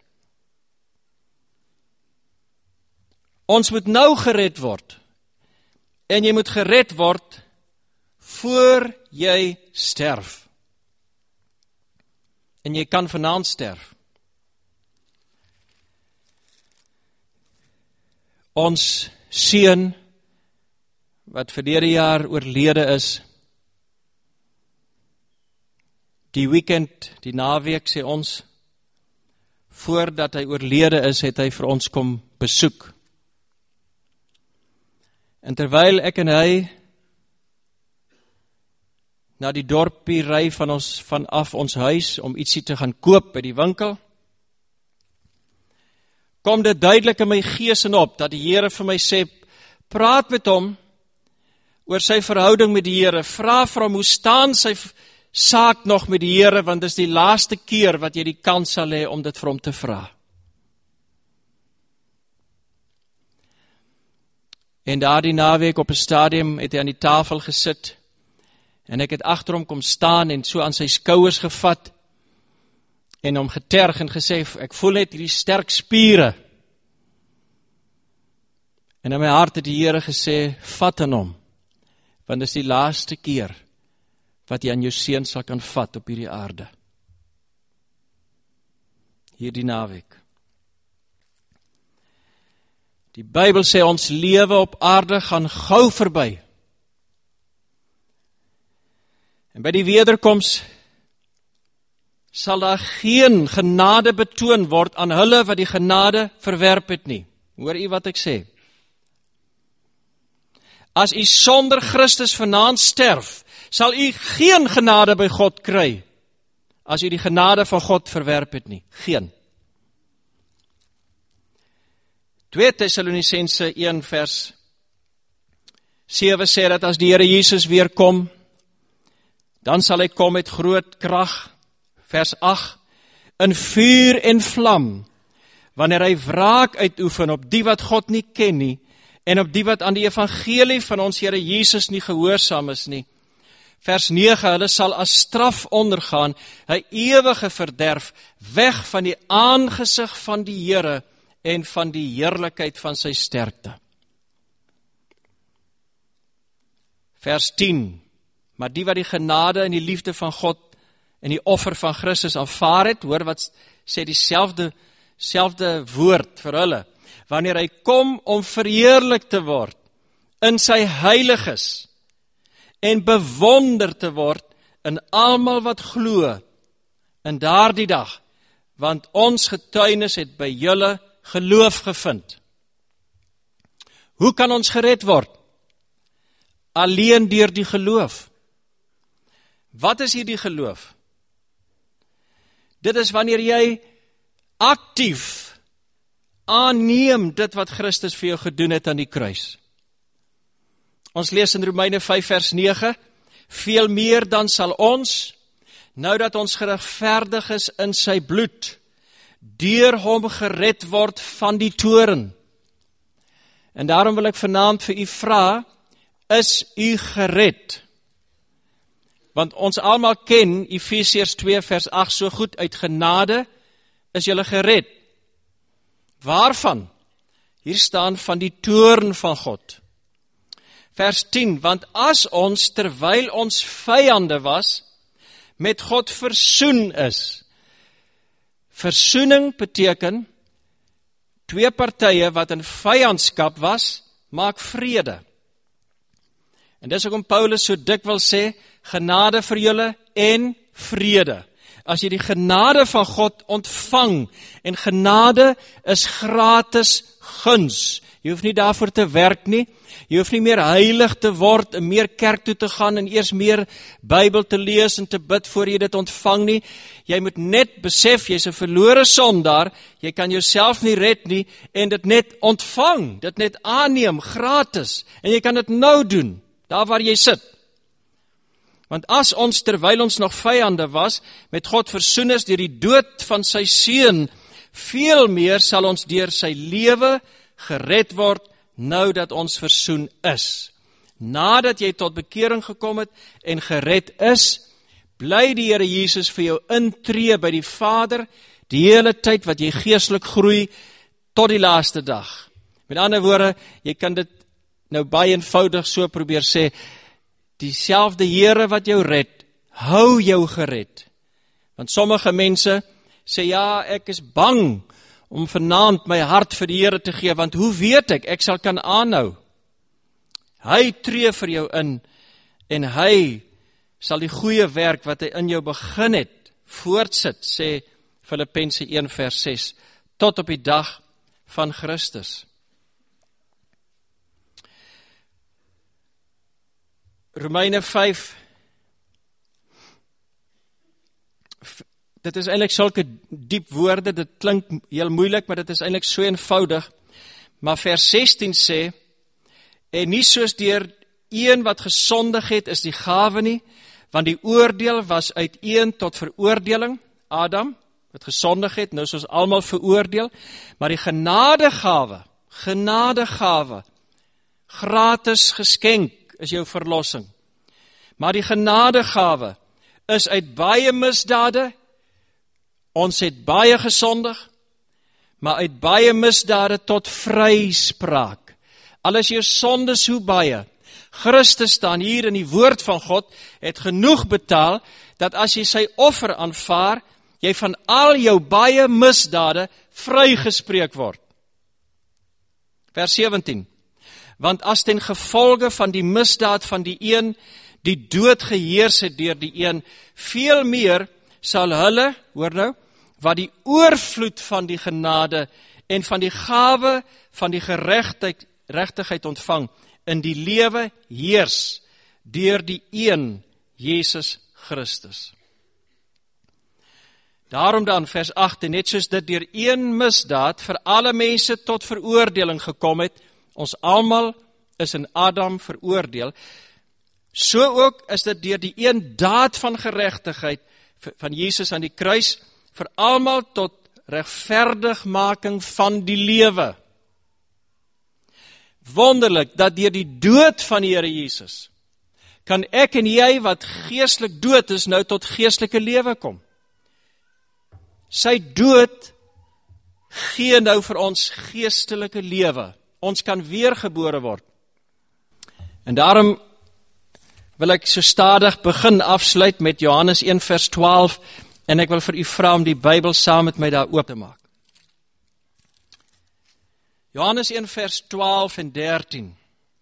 Ons moet nou gered word. En jy moet gered word voor jy sterf. En jy kan vanaand sterf. Ons seun, wat verlede jaar oorlede is, die weekend, die naweek, sê ons, voordat hy oorlede is, het hy vir ons kom besoek. En terwyl ek en hy na die dorpie ry van ons vanaf ons huis om ietsie te gaan koop by die winkel, kom dit duidelik in my gees en op dat die Here vir my sê, praat met hom oor sy verhouding met die Here, vra vir hom hoe staan sy saak nog met die Here, want dit is die laaste keer wat jy die kans sal hê om dit vir hom te vra. En daar die naweek op 'n stadium het hy aan die tafel gesit, en ek het agter hom kom staan en so aan sy skouers gevat, en hom geterg en gesê, ek voel net hierdie sterk spiere. En in my hart het die Here gesê, vat aan hom, want dit is die laaste keer wat jy aan jou seun sal kan vat op hierdie aarde. Hierdie naweek. Die Bybel sê ons lewe op aarde gaan gou verby. En by die wederkoms sal daar geen genade betoon word aan hulle wat die genade verwerp het nie. Hoor u wat ek sê? As u sonder Christus vanaand sterf, sal u geen genade by God kry, as u die genade van God verwerp het nie. Geen. twee Tessalonisense een vers sewe sê dat as die Here Jesus weer kom, dan sal hy kom met groot krag, vers agt, in vuur en vlam, wanneer hy wraak uitoefen op die wat God nie ken nie, en op die wat aan die evangelie van ons Here Jesus nie gehoorsaam is nie. Vers nege, hulle sal as straf ondergaan, 'n ewige verderf, weg van die aangesig van die Here en van die heerlikheid van sy sterkte. Vers tien, maar die wat die genade en die liefde van God en die offer van Christus aanvaar het, hoor wat sê dieselfde selfde woord vir hulle, wanneer hy kom om verheerlik te word in sy heiliges en bewonder te word in almal wat glo in daardie dag, want ons getuienis het by julle geloof gevind. Hoe kan ons gered word? Alleen deur die geloof. Wat is hier die geloof? Dit is wanneer jy aktief aanneem dit wat Christus vir jou gedoen het aan die kruis. Ons lees in Romeine vyf vers nege, veel meer dan sal ons, nou dat ons geregverdig is in sy bloed, deur hom gered word van die toorn. En daarom wil ek vanaand vir u vra, is u gered? Want ons almal ken Efesiërs twee vers agt so goed, uit genade is julle gered. Waarvan? Hier staan van die toorn van God. Vers tien, want as ons terwyl ons vyande was, met God versoen is. Versoening beteken, twee partye wat in vyandskap was, maak vrede. En dis hoekom Paulus so dikwels sê, genade vir julle en vrede. As jy die genade van God ontvang, en genade is gratis guns. Jy hoef nie daarvoor te werk nie. Jy hoef nie meer heilig te word en meer kerk toe te gaan en eers meer Bybel te lees en te bid voor jy dit ontvang nie. Jy moet net besef, jy's 'n verlore sondaar, jy kan jouself nie red nie en dit net ontvang, dit net aanneem, gratis. En jy kan dit nou doen, daar waar jy sit. Want as ons, terwyl ons nog vyande was, met God versoen is deur die dood van sy seun, veel meer sal ons deur sy lewe gered word, nou dat ons versoen is. Nadat jy tot bekering gekom het en gered is, bly die Here Jesus vir jou intree by die Vader, die hele tyd wat jy geestelik groei, tot die laaste dag. Met ander woorde, jy kan dit nou baie eenvoudig so probeer sê, dieselfde Here wat jou red, hou jou gered. Want sommige mense sê, ja, ek is bang om vanaand my hart vir die Here te gee, want hoe weet ek, ek sal kan aanhou. Hy tree vir jou in, en hy sal die goeie werk wat hy in jou begin het, voortsit, sê Filippense een vers ses, tot op die dag van Christus. Romeine vyf, dit is eintlik sulke diep woorde, dit klink heel moeilik, maar dit is eintlik so eenvoudig, maar vers sestien sê, en nie soos deur een wat gesondig het, is die gawe nie, want die oordeel was uit een tot veroordeling, Adam, wat gesondig het, nou is ons almal veroordeel, maar die genadegawe, genadegawe, gratis geskenk, is jou verlossing. Maar die genadegawe is uit baie misdade, ons het baie gesondig, maar uit baie misdade tot vryspraak. Al is jou sondes hoe baie, Christus staan hier in die woord van God, het genoeg betaal, dat as jy sy offer aanvaar, jy van al jou baie misdade vrygespreek word. Vers sewentien, want as ten gevolge van die misdaad van die een, die dood geheers het deur die een, veel meer sal hulle, hoor nou, wat die oorvloed van die genade en van die gawe van die geregtigheid, regtigheid ontvang, in die lewe heers deur die een, Jesus Christus. Daarom dan, vers agt, net soos dit deur een misdaad vir alle mense tot veroordeling gekom het, ons almal is in Adam veroordeel, so ook is dit deur die een daad van geregtigheid van Jesus aan die kruis, vir almal tot regverdigmaking van die lewe. Wonderlik, dat deur die dood van die Here Jesus, kan ek en jy wat geestelik dood is, nou tot geestelike lewe kom. Sy dood gee nou vir ons geestelike lewe. Ons kan weergebore word. En daarom wil ek so stadig begin afsluit met Johannes een vers twaalf, en ek wil vir u vra om die Bybel saam met my daar oop te maak. Johannes een vers twaalf en dertien.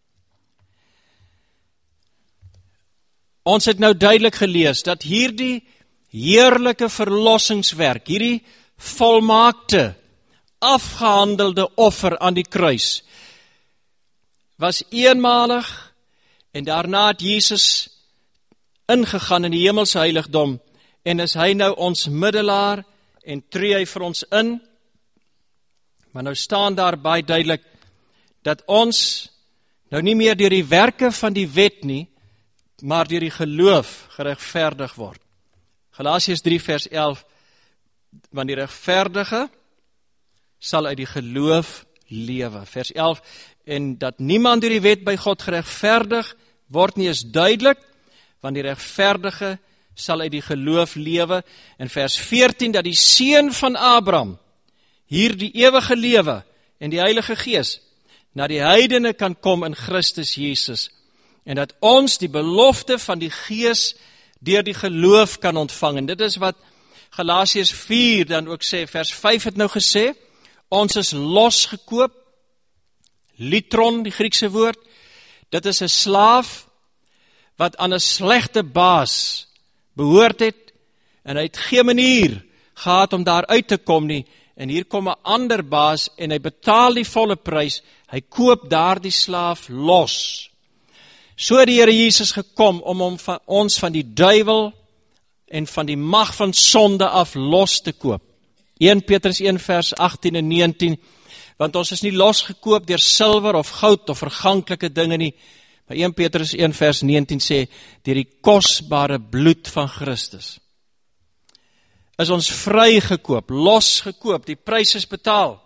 Ons het nou duidelik gelees, dat hierdie heerlike verlossingswerk, hierdie volmaakte, afgehandelde offer aan die kruis, was eenmalig, en daarna het Jesus ingegaan in die hemelse heiligdom, en is hy nou ons middelaar, en tree hy vir ons in, maar nou staan daar baie duidelik, dat ons nou nie meer deur die werke van die wet nie, maar deur die geloof geregverdig word. Galasiërs drie vers elf, want die regverdige sal uit die geloof lewe. Vers elf, en dat niemand deur die wet by God geregverdig word nie, is duidelik, want die regverdige sal uit die geloof lewe. En vers veertien, dat die seun van Abraham hier die ewige lewe en die Heilige Gees na die heidene kan kom in Christus Jesus, en dat ons die belofte van die Gees deur die geloof kan ontvang. En dit is wat Galasiërs vier dan ook sê, vers vyf het nou gesê, ons is losgekoop, litron, die Griekse woord, dit is 'n slaaf wat aan 'n slegte baas behoort het, en hy het geen manier gehad om daar uit te kom nie, en hier kom 'n ander baas, en hy betaal die volle prys, hy koop daardie slaaf los. So het die Here Jesus gekom, om hom van, ons van die duiwel, en van die mag van sonde af los te koop. Eerste Petrus een vers agttien en negentien, want ons is nie losgekoop deur silwer of goud of verganklike dinge nie, maar Eerste Petrus een vers negentien sê, deur die kosbare bloed van Christus. Is ons vrygekoop, losgekoop, die prys is betaal.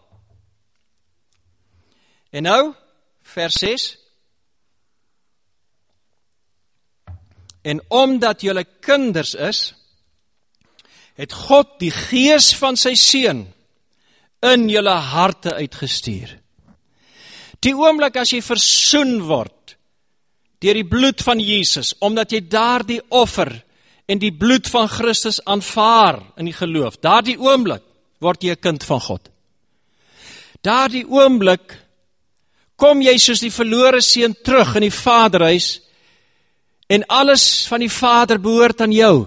En nou, vers ses, en omdat julle kinders is, het God die gees van sy seun in julle harte uitgestuur. Die oomblik as jy versoen word deur die bloed van Jesus, omdat jy daardie offer en die bloed van Christus aanvaar in die geloof, daardie oomblik word jy 'n kind van God. Daardie oomblik kom jy soos die verlore seun terug in die Vaderhuis, en alles van die Vader behoort aan jou.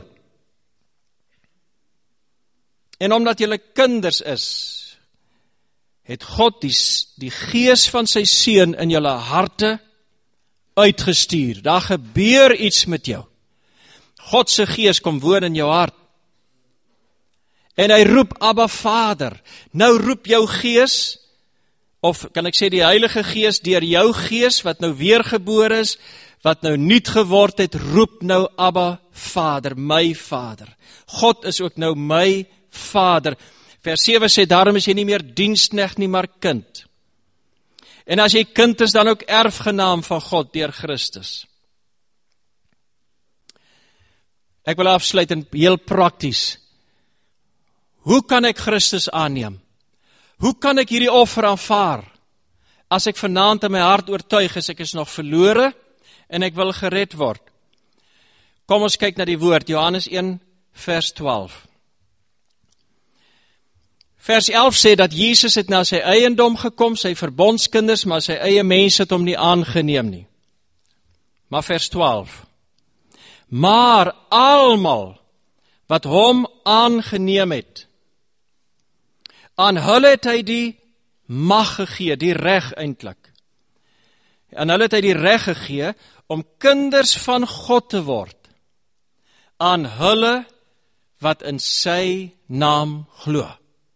En omdat julle kinders is, het God die, die gees van sy seun in julle harte uitgestuur. Daar gebeur iets met jou. God se gees kom woon in jou hart. En hy roep, Abba Vader. Nou roep jou gees, of kan ek sê die Heilige Gees, deur jou gees, wat nou weergebore is, wat nou nuut geword het, roep nou Abba Vader, my Vader. God is ook nou my Vader. Vers sewe sê, daarom is jy nie meer diensknegt nie, maar kind. En as jy kind is, dan ook erfgenaam van God deur Christus. Ek wil afsluit en heel prakties. Hoe kan ek Christus aanneem? Hoe kan ek hierdie offer aanvaar? As ek vanaand in my hart oortuig is, ek is nog verlore, en ek wil gered word. Kom ons kyk na die woord, Johannes een vers twaalf. Vers elf sê dat Jesus het na sy eiendom gekom, sy verbondskinders, maar sy eie mense het hom nie aangeneem nie. Maar vers twaalf. Maar almal wat hom aangeneem het, aan hulle het hy die mag gegee, die reg eintlik. Aan hulle het hy die reg gegee om kinders van God te word, aan hulle wat in sy naam glo.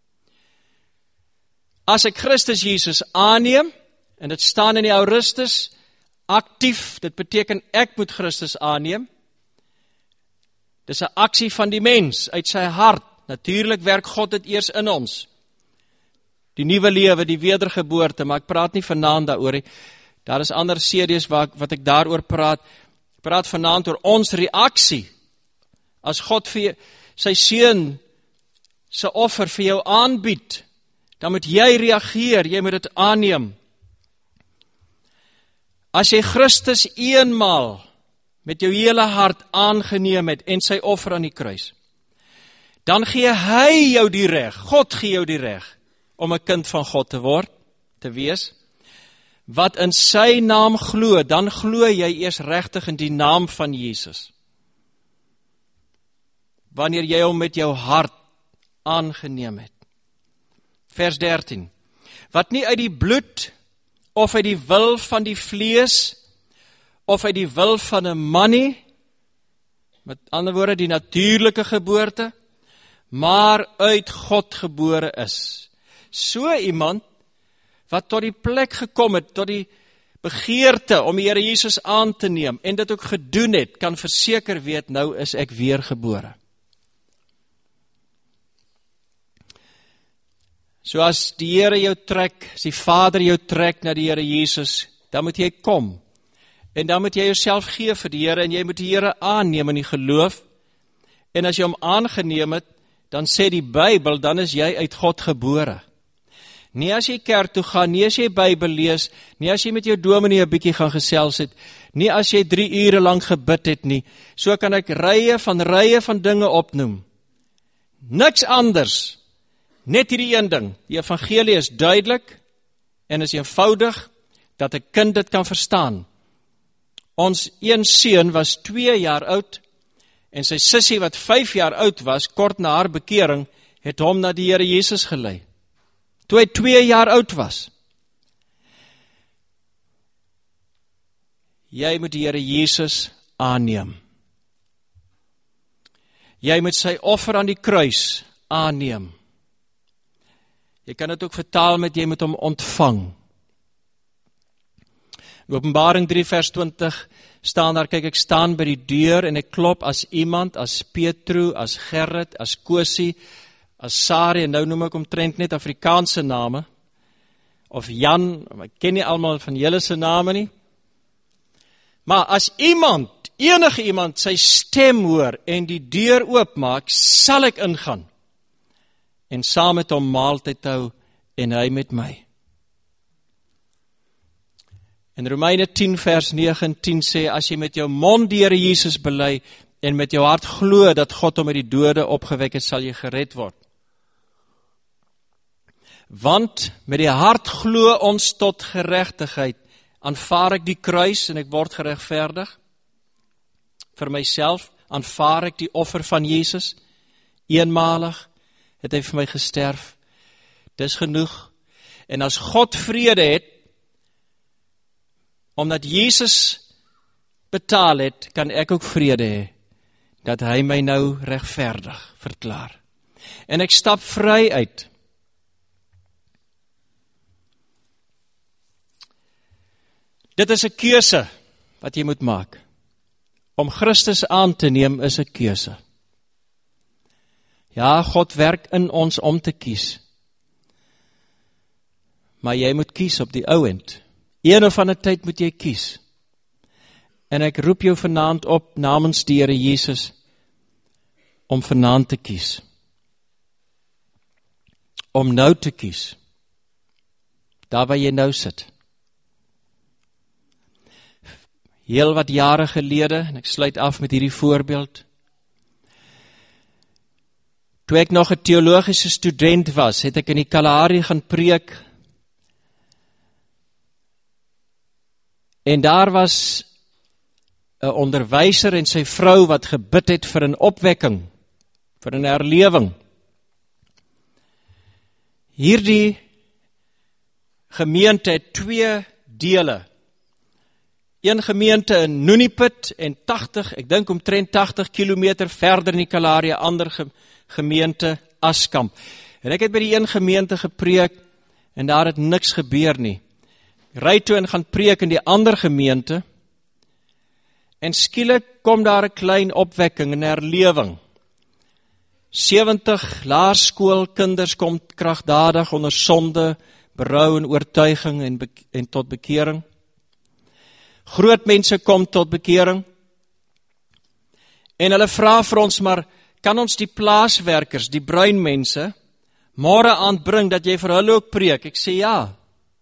As ek Christus Jesus aanneem, en dit staan in die Aorustus, aktief, dit beteken ek moet Christus aanneem, dis 'n aksie van die mens, uit sy hart, natuurlik werk God dit eers in ons, die nuwe lewe, die wedergeboorte, maar ek praat nie vanaand daaroor nie. Daar is ander series waar, wat ek daaroor praat. Ek praat vanaand oor ons reaksie. As God vir sy seun se offer vir jou aanbied, dan moet jy reageer, jy moet dit aanneem. As jy Christus eenmaal met jou hele hart aangeneem het en sy offer aan die kruis, dan gee hy jou die reg, God gee jou die reg, om 'n kind van God te word, te wees. Wat in sy naam glo, dan glo jy eers regtig in die naam van Jesus. Wanneer jy hom met jou hart aangeneem het. Vers dertien. Wat nie uit die bloed, of uit die wil van die vlees, of uit die wil van 'n man nie, met ander woorde die natuurlike geboorte, maar uit God gebore is. So iemand, wat tot die plek gekom het, tot die begeerte om die Here Jesus aan te neem, en dit ook gedoen het, kan verseker weet, nou is ek weergebore. So as die Here jou trek, as die Vader jou trek na die Here Jesus, dan moet jy kom, en dan moet jy jouself gee vir die Here, en jy moet die Here aanneem in die geloof, en as jy hom aangeneem het, dan sê die Bybel, dan is jy uit God gebore. Nie as jy kerk toe gaan, nie as jy Bybel lees, nie as jy met jou dominee 'n bietjie gaan gesels het, nie as jy drie ure lang gebid het nie. So kan ek rye van rye van dinge opnoem. Niks anders, net hierdie een ding. Die evangelie is duidelik en is eenvoudig dat 'n kind dit kan verstaan. Ons een seun was twee jaar oud en sy sussie wat vyf jaar oud was, kort na haar bekering, het hom na die Here Jesus gelei. toe hy twee jaar oud was. Jy moet die Here Jesus aanneem. Jy moet sy offer aan die kruis aanneem. Jy kan dit ook vertaal met jy moet hom ontvang. In Openbaring drie vers twintig staan daar, kyk ek staan by die deur en ek klop as iemand, as Petro, as Gerrit, as Kosie, as Sari, en nou noem ek omtrent net Afrikaanse name, of Jan, ek ken nie almal van julle se name nie, maar as iemand, enige iemand sy stem hoor en die deur oopmaak, sal ek ingaan en saam met hom maaltyd hou en hy met my. In Romeine tien vers nege en tien sê, as jy met jou mond die Here Jesus bely en met jou hart glo dat God hom uit die dode opgewek het, sal jy gered word. Want met die hart glo ons tot geregtigheid, aanvaar ek die kruis en ek word geregverdig. Vir myself aanvaar ek die offer van Jesus, eenmalig het hy vir my gesterf. Dis genoeg. En as God vrede het, omdat Jesus betaal het, kan ek ook vrede hê, dat hy my nou regverdig verklaar. En ek stap vry uit. Dit is 'n keuse wat jy moet maak. Om Christus aan te neem is 'n keuse. Ja, God werk in ons om te kies. Maar jy moet kies op die ou end. Een of ander tyd moet jy kies. En ek roep jou vanaand op namens die Here Jesus om vanaand te kies. Om nou te kies. Daar waar jy nou sit. Heel wat jare gelede, en ek sluit af met hierdie voorbeeld, toe ek nog 'n teologiese student was, het ek in die Kalahari gaan preek, en daar was 'n onderwyser en sy vrou wat gebid het vir 'n opwekking, vir 'n herlewing. Hierdie gemeente het twee dele. Een gemeente in Nuniput en tagtig, ek dink omtrent tagtig kilometer verder in die Kalahari, ander ge, gemeente Askamp. En ek het by die een gemeente gepreek en daar het niks gebeur nie. Ry toe en gaan preek in die ander gemeente en skielik kom daar 'n klein opwekking, 'n herlewing. sewentig laerskoolkinders kom kragdadig onder sonde, berou en oortuiging en, be- en tot bekering. Groot mense kom tot bekering. En hulle vra vir ons, maar kan ons die plaaswerkers, die bruin mense, môre aand bring dat jy vir hulle ook preek? Ek sê ja.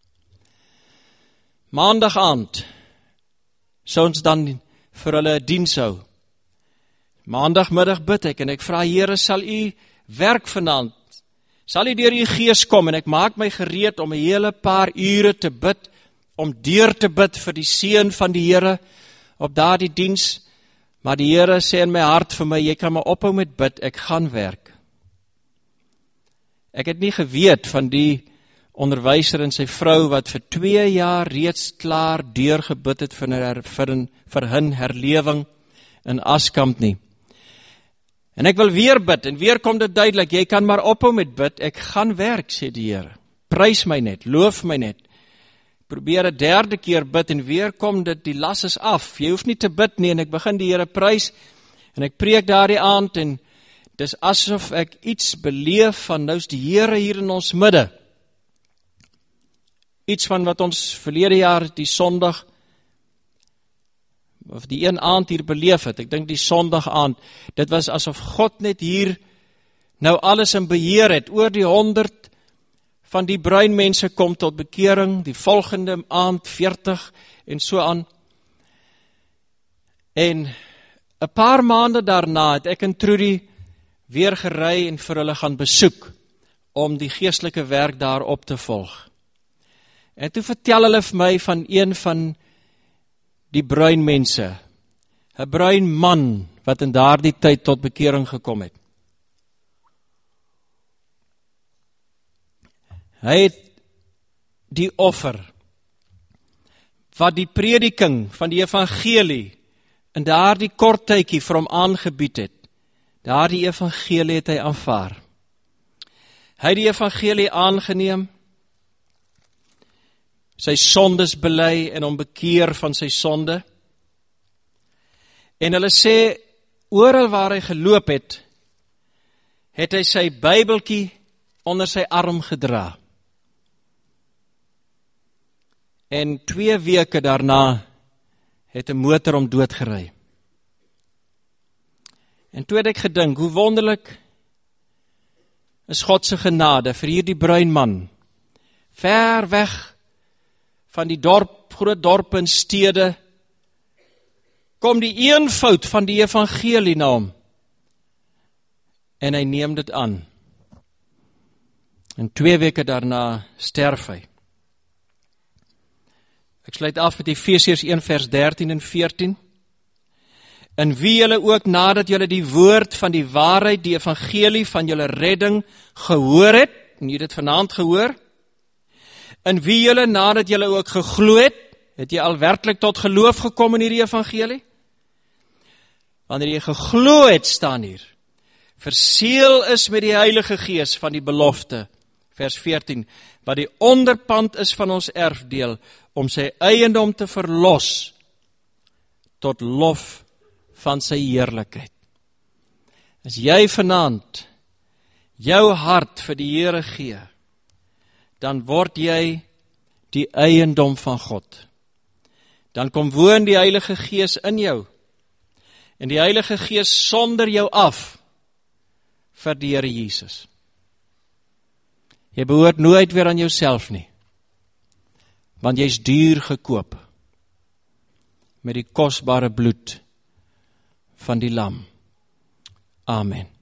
Maandag aand sou ons dan vir hulle 'n diens hou. Maandagmiddag bid ek en ek vra, Here, sal u werk vanaand? Sal u deur u gees kom? En ek maak my gereed om 'n hele paar ure te bid, om deur te bid vir die seën van die Here op daardie diens. Maar die Here sê in my hart vir my, jy kan maar ophou met bid, ek gaan werk. Ek het nie geweet van die onderwyser en sy vrou wat vir twee jaar reeds klaar deurgebid het vir 'n vir 'n vir 'n herlewing in Askamp nie. En ek wil weer bid, en weer kom dit duidelik, jy kan maar ophou met bid, ek gaan werk, sê die Here. Prys my net, loof my net. Probeer 'n derde keer bid, en weer kom dit, die las is af. Jy hoef nie te bid nie, en ek begin die Here prys, en ek preek daardie aand, en dis asof ek iets beleef van, nou is die Here hier in ons midde. Iets van wat ons verlede jaar, die Sondag, of die een aand hier beleef het, ek dink die Sondag aand, dit was asof God net hier nou alles in beheer het, oor die honderd van die bruin mense kom tot bekering, die volgende aand veertig en so aan. En 'n paar maande daarna het ek en Trudy weer gery en vir hulle gaan besoek, om die geestelike werk daar op te volg. En toe vertel hulle vir my van een van die bruin mense, 'n bruin man, wat in daardie tyd tot bekering gekom het. Hy het die offer, wat die prediking van die evangelie, in daardie kort tydjie vir hom aangebied het, daardie evangelie het hy aanvaar. Hy het die evangelie aangeneem, sy sondes bely en hom bekeer van sy sonde. En hulle sê, oral waar hy geloop het, het hy sy Bybeltjie onder sy arm gedra. En twee weke daarna het 'n motor hom doodgery. En toe het ek gedink, hoe wonderlik is God se genade vir hierdie bruin man, ver weg van die dorp, groot dorpe en stede, kom die eenvoud van die evangelie na hom, en hy neem dit aan. En twee weke daarna sterf hy. Ek sluit af met Efesiërs een vers dertien en veertien. In wie julle ook nadat julle die woord van die waarheid, die evangelie van julle redding gehoor het, en jy het dit vanaand gehoor, in wie julle nadat julle ook geglo het, het jy al werklik tot geloof gekom in hierdie evangelie? Wanneer jy geglo het, staan hier, verseël is met die Heilige Gees van die belofte, vers veertien, wat die onderpand is van ons erfdeel, om sy eiendom te verlos, tot lof van sy heerlikheid. As jy vanaand jou hart vir die Here gee, dan word jy die eiendom van God. Dan kom woon die Heilige Gees in jou, en die Heilige Gees sonder jou af vir die Here Jesus. Jy behoort nooit weer aan jouself nie, want jy is duur gekoop met die kosbare bloed van die lam. Amen.